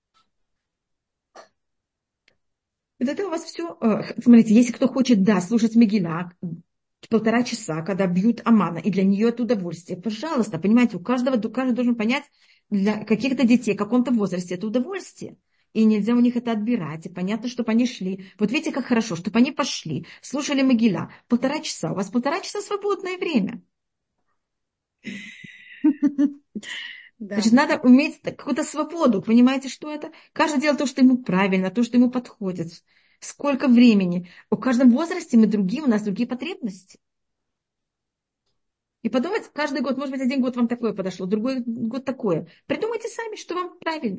Вот это у вас все. Смотрите, если кто хочет, да, слушать Мегилла полтора часа, когда бьют Амана, и для нее это удовольствие, пожалуйста, понимаете, у каждого, каждый должен понять, для каких-то детей, в каком-то возрасте это удовольствие. И нельзя у них это отбирать. И понятно, чтобы они шли. Вот видите, как хорошо, чтобы они пошли, слушали Мегилла. Полтора часа. У вас полтора часа свободное время. Значит, надо уметь какую-то свободу. Понимаете, что это? Каждый делает то, что ему правильно, то, что ему подходит. Сколько времени. У каждом возрасте мы другие, у нас другие потребности. И подумайте, каждый год, может быть, один год вам такое подошло, другой год такое. Придумайте сами, что вам правильно.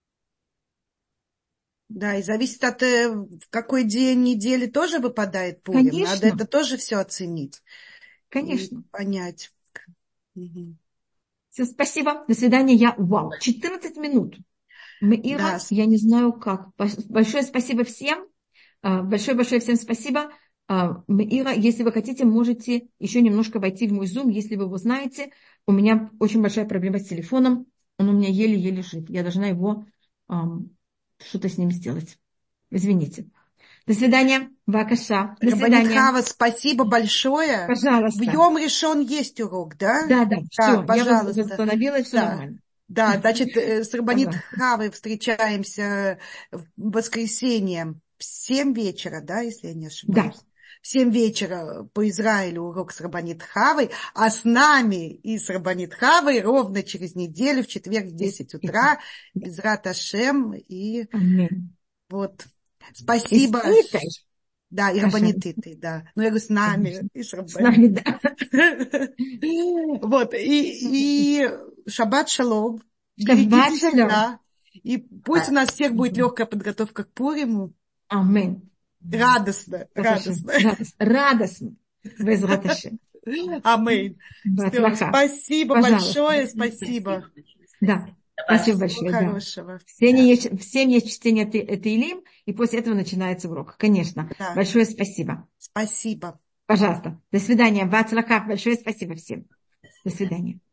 Да, и зависит от, в какой день недели тоже выпадает Пурим. Конечно. Надо это тоже все оценить. Конечно. И понять. Угу. Все, спасибо. До свидания. Я, вау, четырнадцать минут. Меира, Да. я не знаю как. Большое спасибо всем. Большое-большое всем спасибо. Меира, если вы хотите, можете еще немножко войти в мой Zoom, если вы его знаете. У меня очень большая проблема с телефоном. Он у меня еле-еле лежит. Я должна его... что-то с ним сделать. Извините. До свидания. Бакаша. До Рабанит свидания. Хава, спасибо большое. Пожалуйста. В Йом Ришон есть урок, да? Да, да. Да, все. пожалуйста. Я восстановила, и все да. нормально. Да, значит, с Рабанит Хавой встречаемся в воскресенье в семь вечера, да, если я не ошибаюсь. Да. В семь вечера по Израилю урок с Рабанит Хавой, а с нами и с Рабанит Хавой ровно через неделю, в четверг в десять утра, Безрат Ашем. И Аминь. Вот. Спасибо. И с Итой. Да, и Рабанит Итой, да. Ну, я говорю, с нами. И с, с нами, да. Вот. И, и шаббат шалом. Шаббат шалом. И пусть у нас всех будет легкая подготовка к Пуриму. Аминь. Радостно, радостно. Радостно. Радостно. Безрат Ашем. Аминь. Все, спасибо Пожалуйста. большое, спасибо. Да, спасибо большое. Хорошего. Да. Всем, да. есть, всем есть чтение Теилим, и после этого начинается урок. Конечно. Да. Большое спасибо. Спасибо. Пожалуйста. До свидания. Бацлахах. Большое спасибо всем. До свидания.